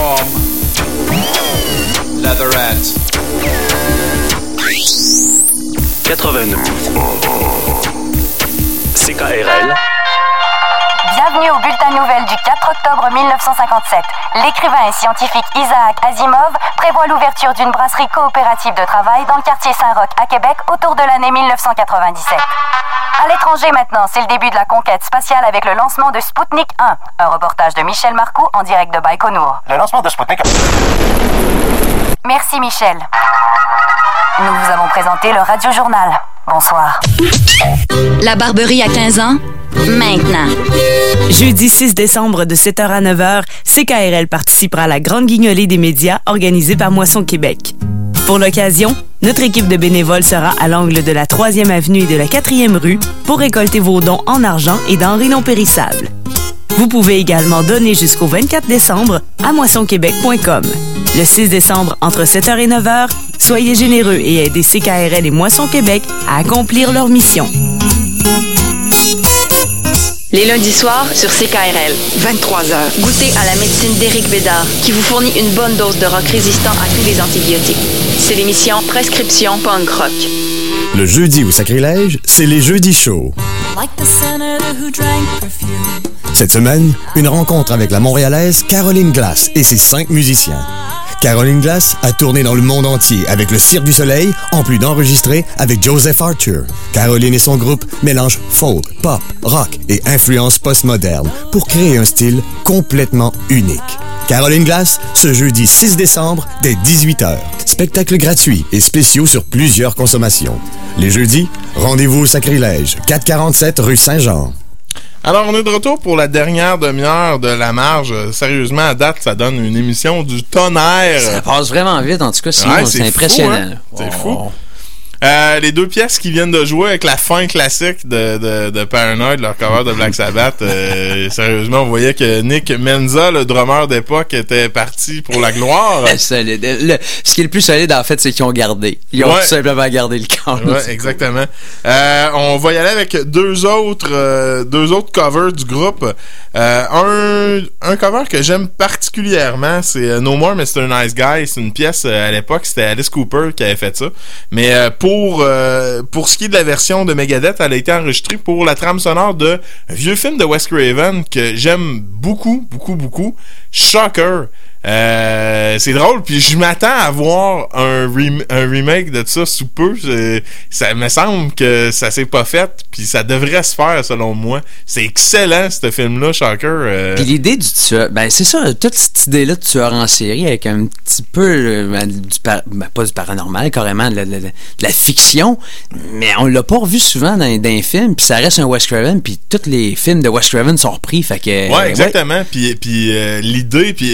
from Leatherette. 89. CKRL. Bienvenue au bulletin nouvelle du 4 octobre 1957. L'écrivain et scientifique Isaac Asimov prévoit l'ouverture d'une brasserie coopérative de travail dans le quartier Saint-Roch à Québec autour de l'année 1997. À l'étranger maintenant, c'est le début de la conquête spatiale avec le lancement de Sputnik 1. Un reportage de Michel Marcoux en direct de Baïkonour. Le lancement de Sputnik 1. Merci Michel. Nous vous avons présenté le Radio Journal. Bonsoir. La Barberie à 15 ans, maintenant. Jeudi 6 décembre de 7h à 9h, CKRL participera à la Grande Guignolée des médias organisée par Moisson Québec. Pour l'occasion, notre équipe de bénévoles sera à l'angle de la 3e avenue et de la 4e rue pour récolter vos dons en argent et denrées non périssables. Vous pouvez également donner jusqu'au 24 décembre à moissonquebec.com. Le 6 décembre, entre 7h et 9h, soyez généreux et aidez CKRL et Moisson Québec à accomplir leur mission. Les lundis soirs sur CKRL. 23h. Goûtez à la médecine d'Éric Bédard, qui vous fournit une bonne dose de rock résistant à tous les antibiotiques. C'est l'émission Prescription Punk Rock. Le jeudi au sacrilège, c'est les jeudis chauds. Cette semaine, une rencontre avec la Montréalaise Caroline Glass et ses 5 musiciens. Caroline Glass a tourné dans le monde entier avec le Cirque du Soleil, en plus d'enregistrer avec Joseph Archer. Caroline et son groupe mélangent folk, pop, rock et influences postmodernes pour créer un style complètement unique. Caroline Glass, ce jeudi 6 décembre, dès 18h. Spectacle gratuit et spéciaux sur plusieurs consommations. Les jeudis, rendez-vous au Sacrilège, 447 rue Saint-Jean. Alors, on est de retour pour la dernière demi-heure de La Marge. Sérieusement, à date, ça donne une émission du tonnerre. Ça passe vraiment vite, en tout cas, sinon, c'est impressionnant. Fou, hein? C'est fou. Les deux pièces qui viennent de jouer avec la fin classique de Paranoid, leur cover de Black Sabbath, sérieusement, on voyait que Nick Menza, le drummer d'époque, était parti pour la gloire. Solide. Ce qui est le plus solide, en fait, c'est qu'ils ont gardé. Ils ont tout simplement gardé le camp. Ouais, exactement. On va y aller avec deux autres covers du groupe. Un cover que j'aime particulièrement, c'est No More Mr. Nice Guy. C'est une pièce à l'époque, c'était Alice Cooper qui avait fait ça. Mais pour ce qui est de la version de Megadeth, elle a été enregistrée pour la trame sonore de un vieux film de Wes Craven que j'aime beaucoup, beaucoup, beaucoup. Shocker. C'est drôle, puis je m'attends à voir un remake de ça sous peu. Ça me semble que ça s'est pas fait, puis ça devrait se faire selon moi. C'est excellent ce film-là, Shocker. Puis l'idée du tueur, ben c'est ça, toute cette idée-là de tueur en série avec un petit peu pas du paranormal, carrément de la fiction, mais on l'a pas revu souvent dans les films, puis ça reste un Wes Craven, puis tous les films de Wes Craven sont repris, fait que ouais, exactement. Puis l'idée, puis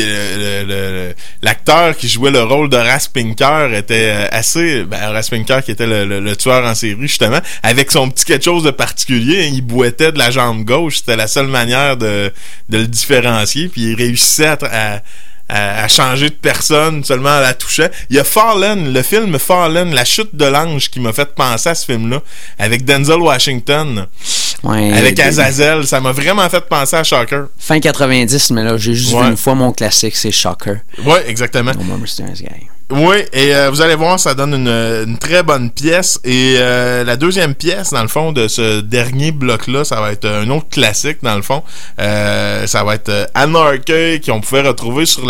l'acteur qui jouait le rôle de Horace Pinker était Horace Pinker qui était le tueur en série justement, avec son petit quelque chose de particulier, il boitait de la jambe gauche, c'était la seule manière de le différencier, puis il réussissait à changer de personne seulement en la touchant. Il y a Fallen, le film Fallen, la chute de l'ange, qui m'a fait penser à ce film-là, avec Denzel Washington, avec Azazel. Ça m'a vraiment fait penser à Shocker. Fin 90, mais là, j'ai juste vu une fois mon classique, c'est Shocker. Ouais, exactement. Oui, et vous allez voir, ça donne une très bonne pièce. Et la deuxième pièce, dans le fond, de ce dernier bloc-là, ça va être un autre classique, dans le fond. Ça va être Anarchy, qu'on pouvait retrouver sur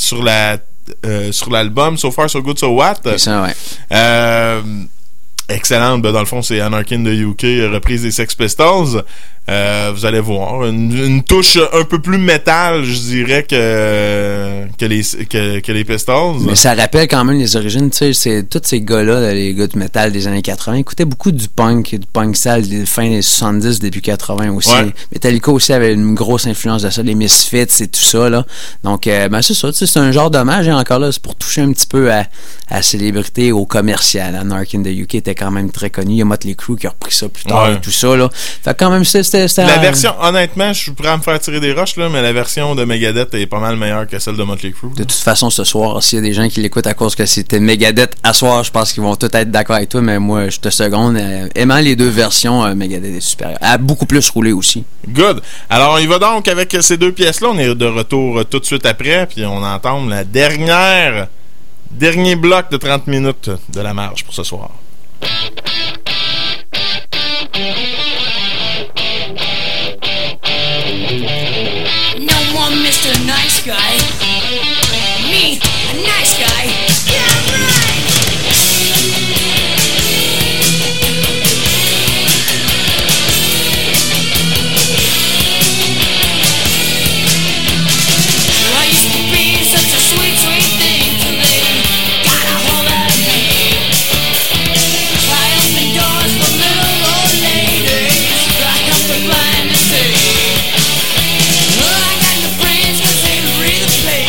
l'album So Far So Good So What. C'est ça, ouais. Excellente, dans le fond, c'est Anarchy in the UK, reprise des Sex Pistols. Vous allez voir une touche un peu plus métal, je dirais, que les Pistols. Mais ça rappelle quand même les origines, tu sais, c'est tous ces gars-là, les gars du métal des années 80, écoutaient beaucoup du punk sale des fin des 70, début 80 aussi. Ouais. Metallica aussi avait une grosse influence de ça, les Misfits et tout ça, là. Donc, c'est ça, tu sais, c'est un genre d'hommage, encore là, c'est pour toucher un petit peu à la célébrité, au commercial. Anarchy in the UK était quand même très connu. Il y a Motley Crue qui a repris ça plus tard et tout ça, là. Fait quand même, c'était La version, honnêtement, je suis prêt à me faire tirer des roches, là, mais la version de Megadeth est pas mal meilleure que celle de Motley Crue. De toute façon, ce soir, s'il y a des gens qui l'écoutent à cause que c'était Megadeth à soir, je pense qu'ils vont tous être d'accord avec toi, mais moi, je te seconde. Aimant les deux versions, Megadeth est supérieure. Elle a beaucoup plus roulé aussi. Good. Alors, on y va donc avec ces deux pièces-là. On est de retour tout de suite après, puis on entend la dernier bloc de 30 minutes de la marche pour ce soir. No more Mr. Nice Guy. Me, a nice guy. Yeah, right. I used to be such a sweet, sweet thing till they got a hold of me. I open doors for little old ladies. I help them blind to see. I got no friends 'cause they read the play.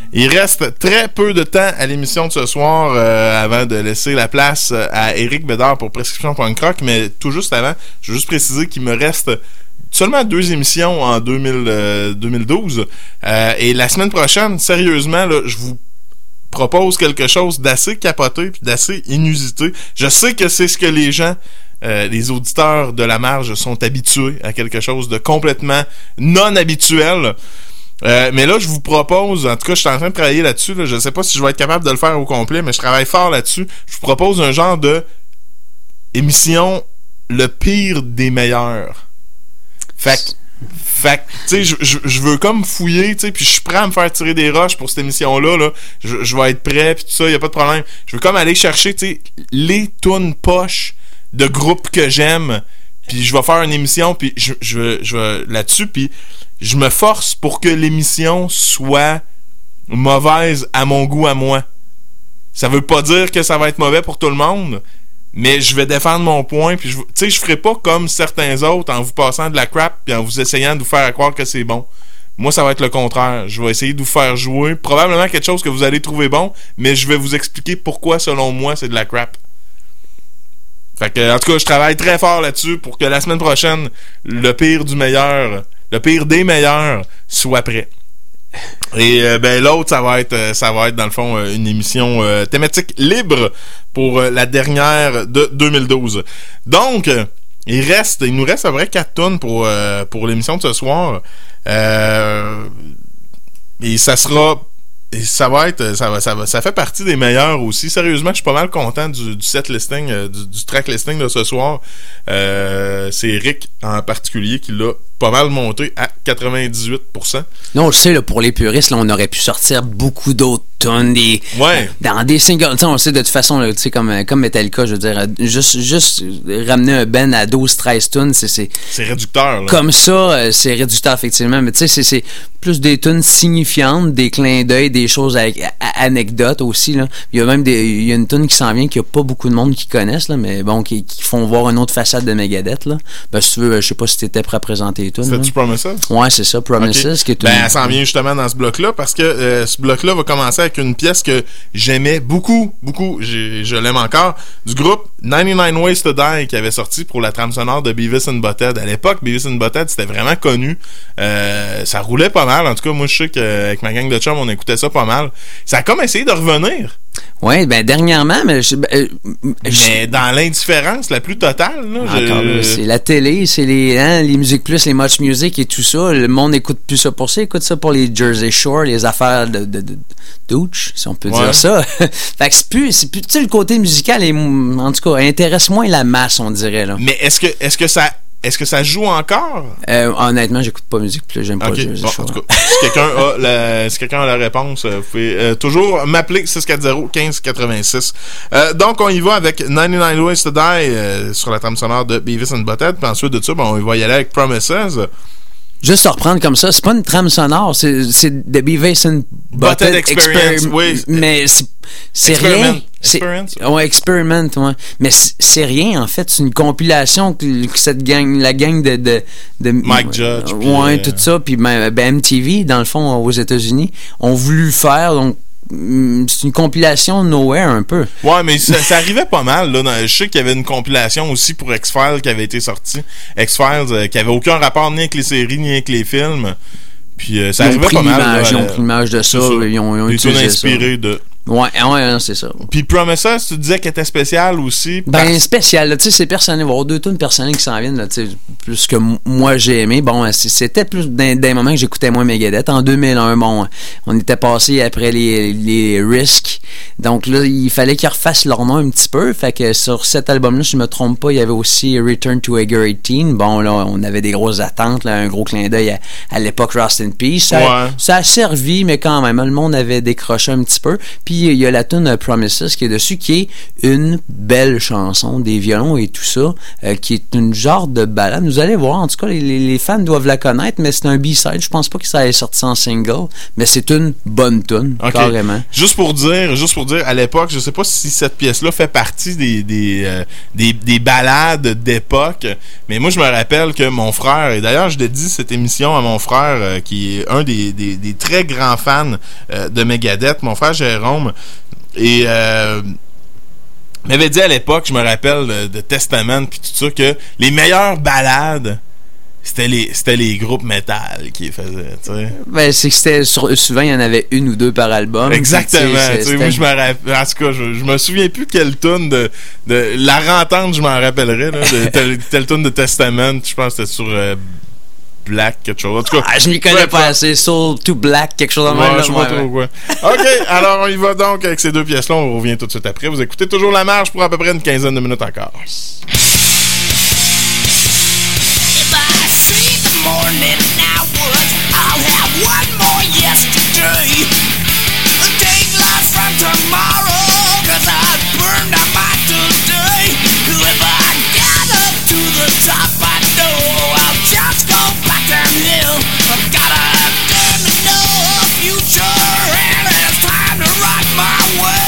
Il reste très peu de temps à l'émission de ce soir avant de laisser la place à Éric Bédard pour Prescription Punk Rock, mais tout juste avant, je veux juste préciser qu'il me reste seulement 2 émissions en 2012. Et la semaine prochaine, sérieusement, là, je vous propose quelque chose d'assez capoté puis d'assez inusité. Je sais que c'est ce que les gens, les auditeurs de la marge sont habitués à, quelque chose de complètement non habituel. Mais là, je vous propose, en tout cas, je suis en train de travailler là-dessus, là, je sais pas si je vais être capable de le faire au complet, mais je travaille fort là-dessus. Je vous propose un genre de émission le pire des meilleurs. Fait tu sais, je veux comme fouiller, tu sais, puis je suis prêt à me faire tirer des roches pour cette émission-là, là. Je vais être prêt, puis tout ça, y a pas de problème. Je veux comme aller chercher, tu sais, les tunes poches de groupes que j'aime, puis je vais faire une émission, puis je vais là-dessus, puis je me force pour que l'émission soit mauvaise à mon goût à moi. Ça veut pas dire que ça va être mauvais pour tout le monde, mais je vais défendre mon point, puis tu sais, je ferai pas comme certains autres en vous passant de la crap puis en vous essayant de vous faire croire que c'est bon. Moi, ça va être le contraire. Je vais essayer de vous faire jouer probablement quelque chose que vous allez trouver bon, mais je vais vous expliquer pourquoi, selon moi, c'est de la crap. Fait que, en tout cas, je travaille très fort là-dessus pour que la semaine prochaine, le pire des meilleurs soit prêt. Et ben l'autre, ça va être dans le fond une émission thématique libre pour la dernière de 2012. Donc, il nous reste à peu près 4 tonnes pour l'émission de ce soir. Et ça fait partie des meilleurs aussi. Sérieusement, je suis pas mal content du set listing, du track listing de ce soir. C'est Eric en particulier qui l'a pas mal monté à 98%. Non, on le sait, là, pour les puristes, là, on aurait pu sortir beaucoup d'autres tonnes, dans des singles. On le sait de toute façon, là, comme Metallica, je veux dire, juste ramener un band à 12-13 tonnes, c'est réducteur. Là. Comme ça, c'est réducteur, effectivement. Mais tu sais, c'est plus des tonnes signifiantes, des clins d'œil, des choses avec anecdotes aussi. Là. Il y a une tonne qui s'en vient qu'il n'y a pas beaucoup de monde qui connaissent, là, mais bon, qui font voir une autre façade de Megadeth. Là. Ben, si tu veux, je sais pas si tu étais prêt à présenter les tonnes. C'était-tu Promises? Ouais, c'est ça, Promises. Okay. Qui est elle s'en vient justement dans ce bloc-là parce que ce bloc-là va commencer avec une pièce que j'aimais beaucoup, je l'aime encore, du groupe 99 Ways to Die qui avait sorti pour la trame sonore de Beavis and Butthead. À l'époque, Beavis and Butthead, c'était vraiment connu. Ça roulait pas mal. En tout cas, moi, je sais qu'avec ma gang de chums, on écoutait ça pas mal. Ça a comme essayé de revenir. Oui, ben dernièrement, mais dans l'indifférence la plus totale. Là, c'est la télé, c'est les Musique Plus, les Much Music et tout ça. Le monde écoute plus ça pour ça, écoute ça pour les Jersey Shore, les affaires de douche, si on peut dire ça. Fait que c'est plus tu sais, le côté musical est, en tout cas, intéresse moins la masse, on dirait là. Mais est-ce que ça joue encore? Honnêtement, j'écoute pas Musique Plus, j'aime pas Jersey Shore. En tout cas, si quelqu'un a la réponse, vous pouvez toujours m'appeler 640-1586. Donc, on y va avec 99 Ways to Die sur la trame sonore de Beavis and Butthead. Puis ensuite de ça, on va y aller avec Promises. Juste se reprendre comme ça, c'est pas une trame sonore, c'est The Beavis and Butthead Experience, oui. Mais c'est rien. Ouais, Experiment, ouais. Mais c'est rien, en fait. C'est une compilation que la gang de Mike Judge. Ouais, tout ça. Puis MTV, dans le fond, aux États-Unis, ont voulu faire, donc, c'est une compilation nowhere un peu. Ouais, mais ça arrivait pas mal là. Je sais qu'il y avait une compilation aussi pour X-Files qui avait été sortie. X-Files qui avait aucun rapport ni avec les séries ni avec les films. Puis ça arrivait pas mal. Ils ont pris l'image de ça. Ils ont utilisé inspiré de. Ouais, c'est ça. Puis Promises, tu disais qu'elle était spéciale aussi. Spéciale, tu sais, c'est personnel. Il va y avoir 2 tonnes personnelles qui s'en viennent, là, tu sais, plus que moi j'ai aimé. Bon, c'était plus d'un moment que j'écoutais moins Megadeth. En 2001, bon, on était passé après les Risks. Donc là, il fallait qu'ils refassent leur nom un petit peu. Fait que sur cet album-là, si je me trompe pas, il y avait aussi Return to Eger 18. Bon, là, on avait des grosses attentes, là, un gros clin d'œil à l'époque Rust in Peace. Ça a servi, mais quand même, le monde avait décroché un petit peu. Puis il y a la tune Promises qui est dessus, qui est une belle chanson, des violons et tout ça, qui est une genre de balade. Vous allez voir, en tout cas, les fans doivent la connaître, mais c'est un B-side. Je pense pas que ça ait sorti en single, mais c'est une bonne tune, carrément. Juste pour dire, à l'époque, je sais pas si cette pièce-là fait partie des balades d'époque, mais moi, je me rappelle que mon frère, et d'ailleurs, je dédie cette émission à mon frère, qui est un des très grands fans de Megadeth, mon frère Jérôme, et m'avait dit à l'époque, je me rappelle de Testament puis tout ça, que les meilleures balades c'était les groupes métal qui les faisaient, tu sais. Ben, c'est que souvent, il y en avait une ou deux par album. Exactement. Moi, je me rappelle, en tout cas, je me souviens plus quelle tune de la rentente, je m'en rappellerai, là, de telle tune de Testament, je pense que c'était sur Black, quelque chose. En tout cas, je m'y connais pas assez. Soul to Black, quelque chose en même. Je sais pas trop quoi. OK, alors on y va donc avec ces deux pièces-là. On revient tout de suite après. Vous écoutez toujours La Marge pour à peu près une quinzaine de minutes encore. If I see the morning hours, I'll have one more yesterday. Take life from tomorrow, 'cause I burned out my today. If I get up to the top, I know I'll just go back downhill. I've got a terminal future, and it's time to rock my world.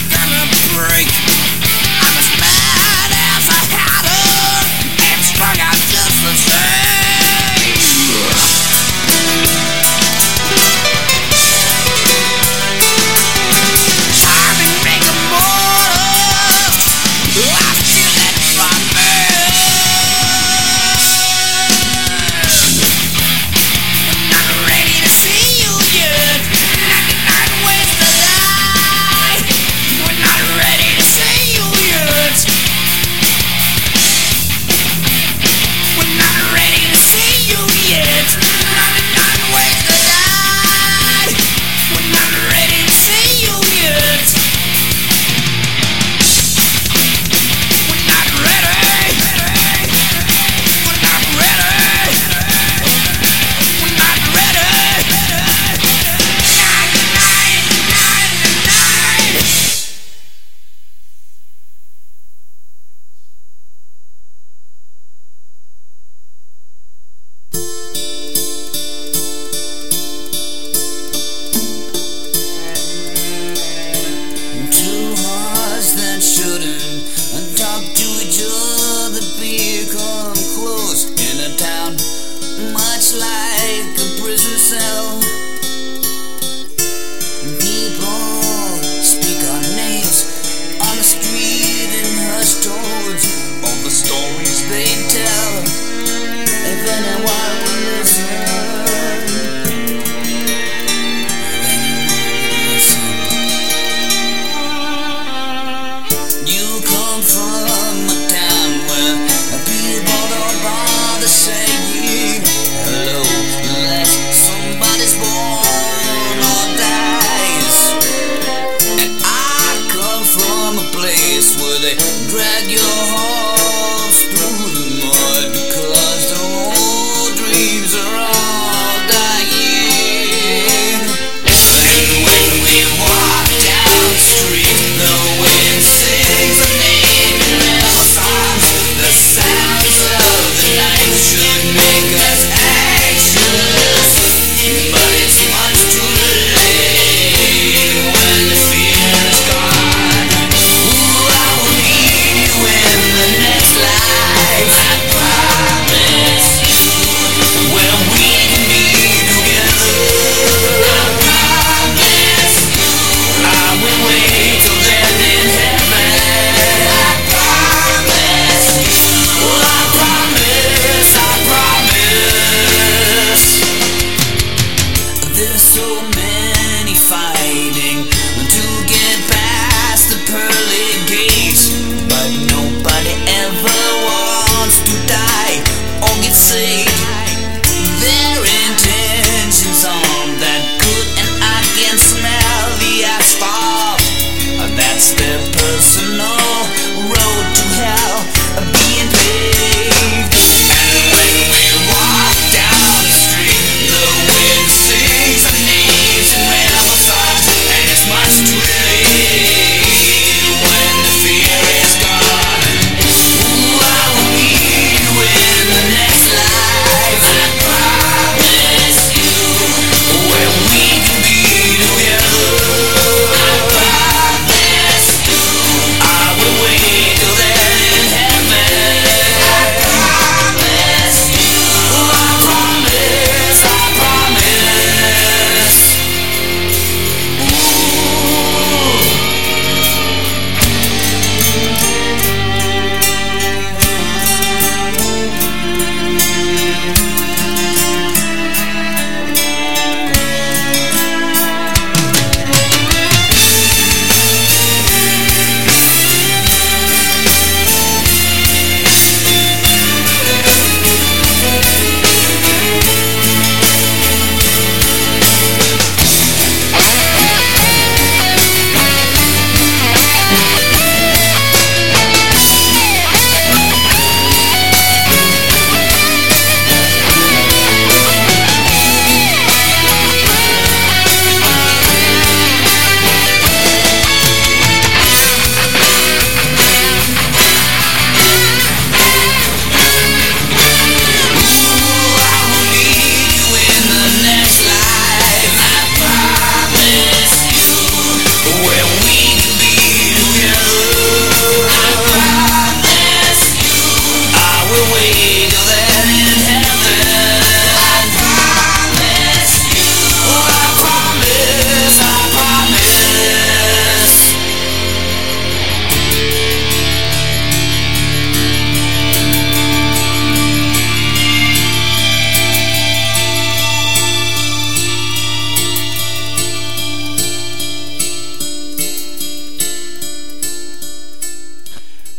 Strung out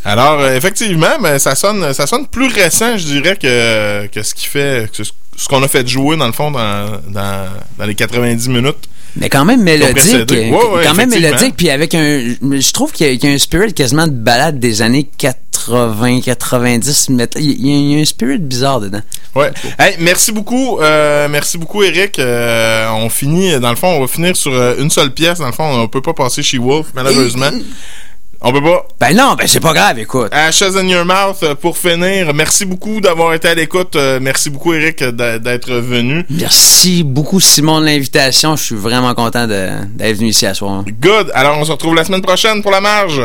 Alors, effectivement, mais ça sonne plus récent, je dirais, que ce qui fait, que ce qu'on a fait jouer, dans le fond, dans les 90 minutes. Mais quand même mélodique. Quand même mélodique, puis avec je trouve qu'il y a un spirit quasiment de balade des années 80, 90. Il y a un spirit bizarre dedans. Ouais. Hey, merci beaucoup, Eric. On finit, dans le fond, on va finir sur une seule pièce. Dans le fond, on peut pas passer chez Wolf, malheureusement. On peut pas. Ben non, c'est pas grave, écoute. Ashes in Your Mouth, pour finir. Merci beaucoup d'avoir été à l'écoute. Merci beaucoup, Eric, d'être venu. Merci beaucoup, Simon, de l'invitation. Je suis vraiment content d'être venu ici à soir. Good. Alors, on se retrouve la semaine prochaine pour La Marge.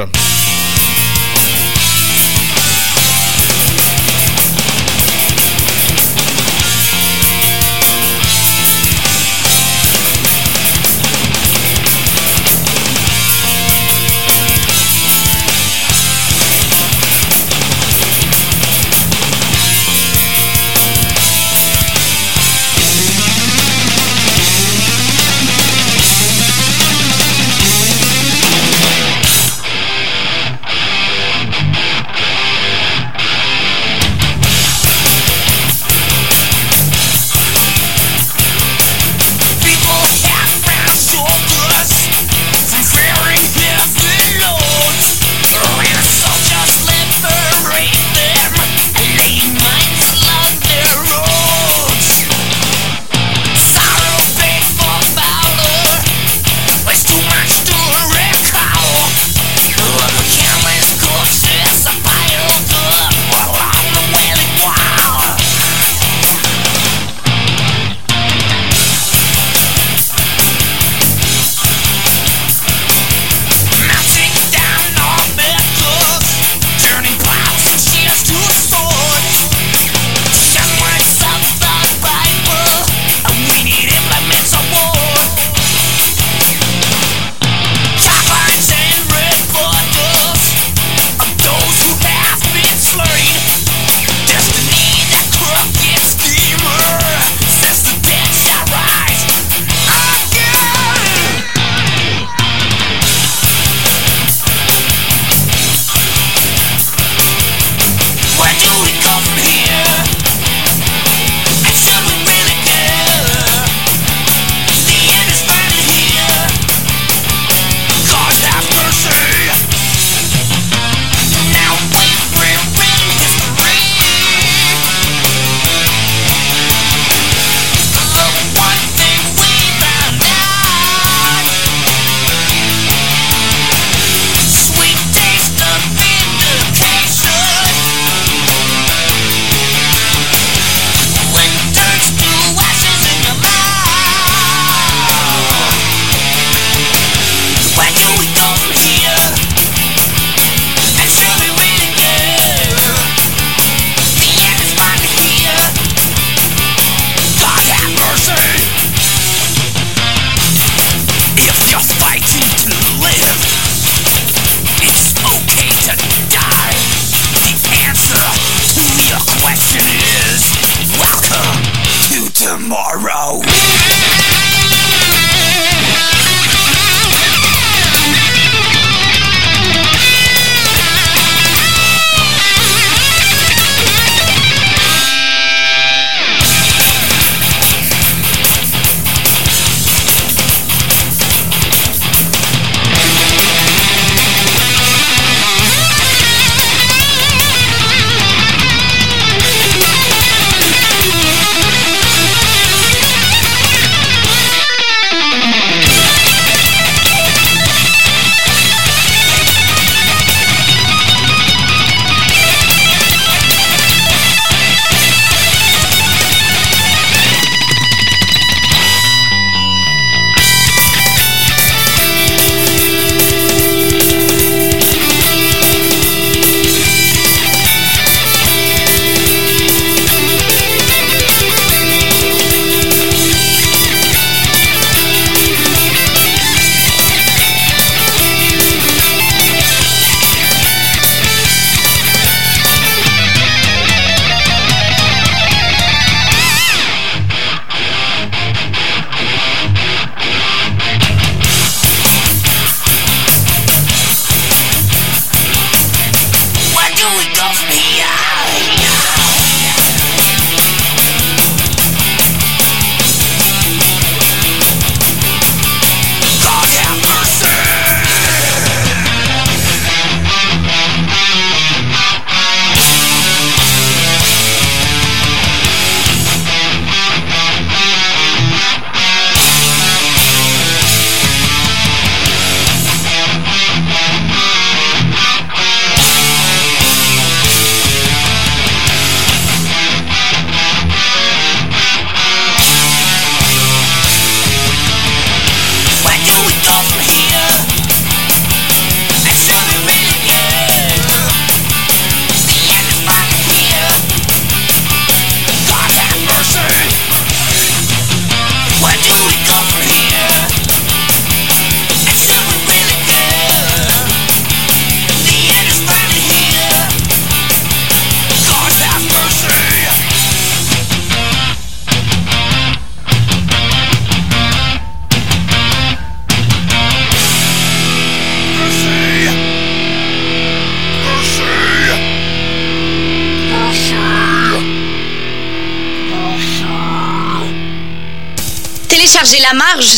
Téléchargez La Marge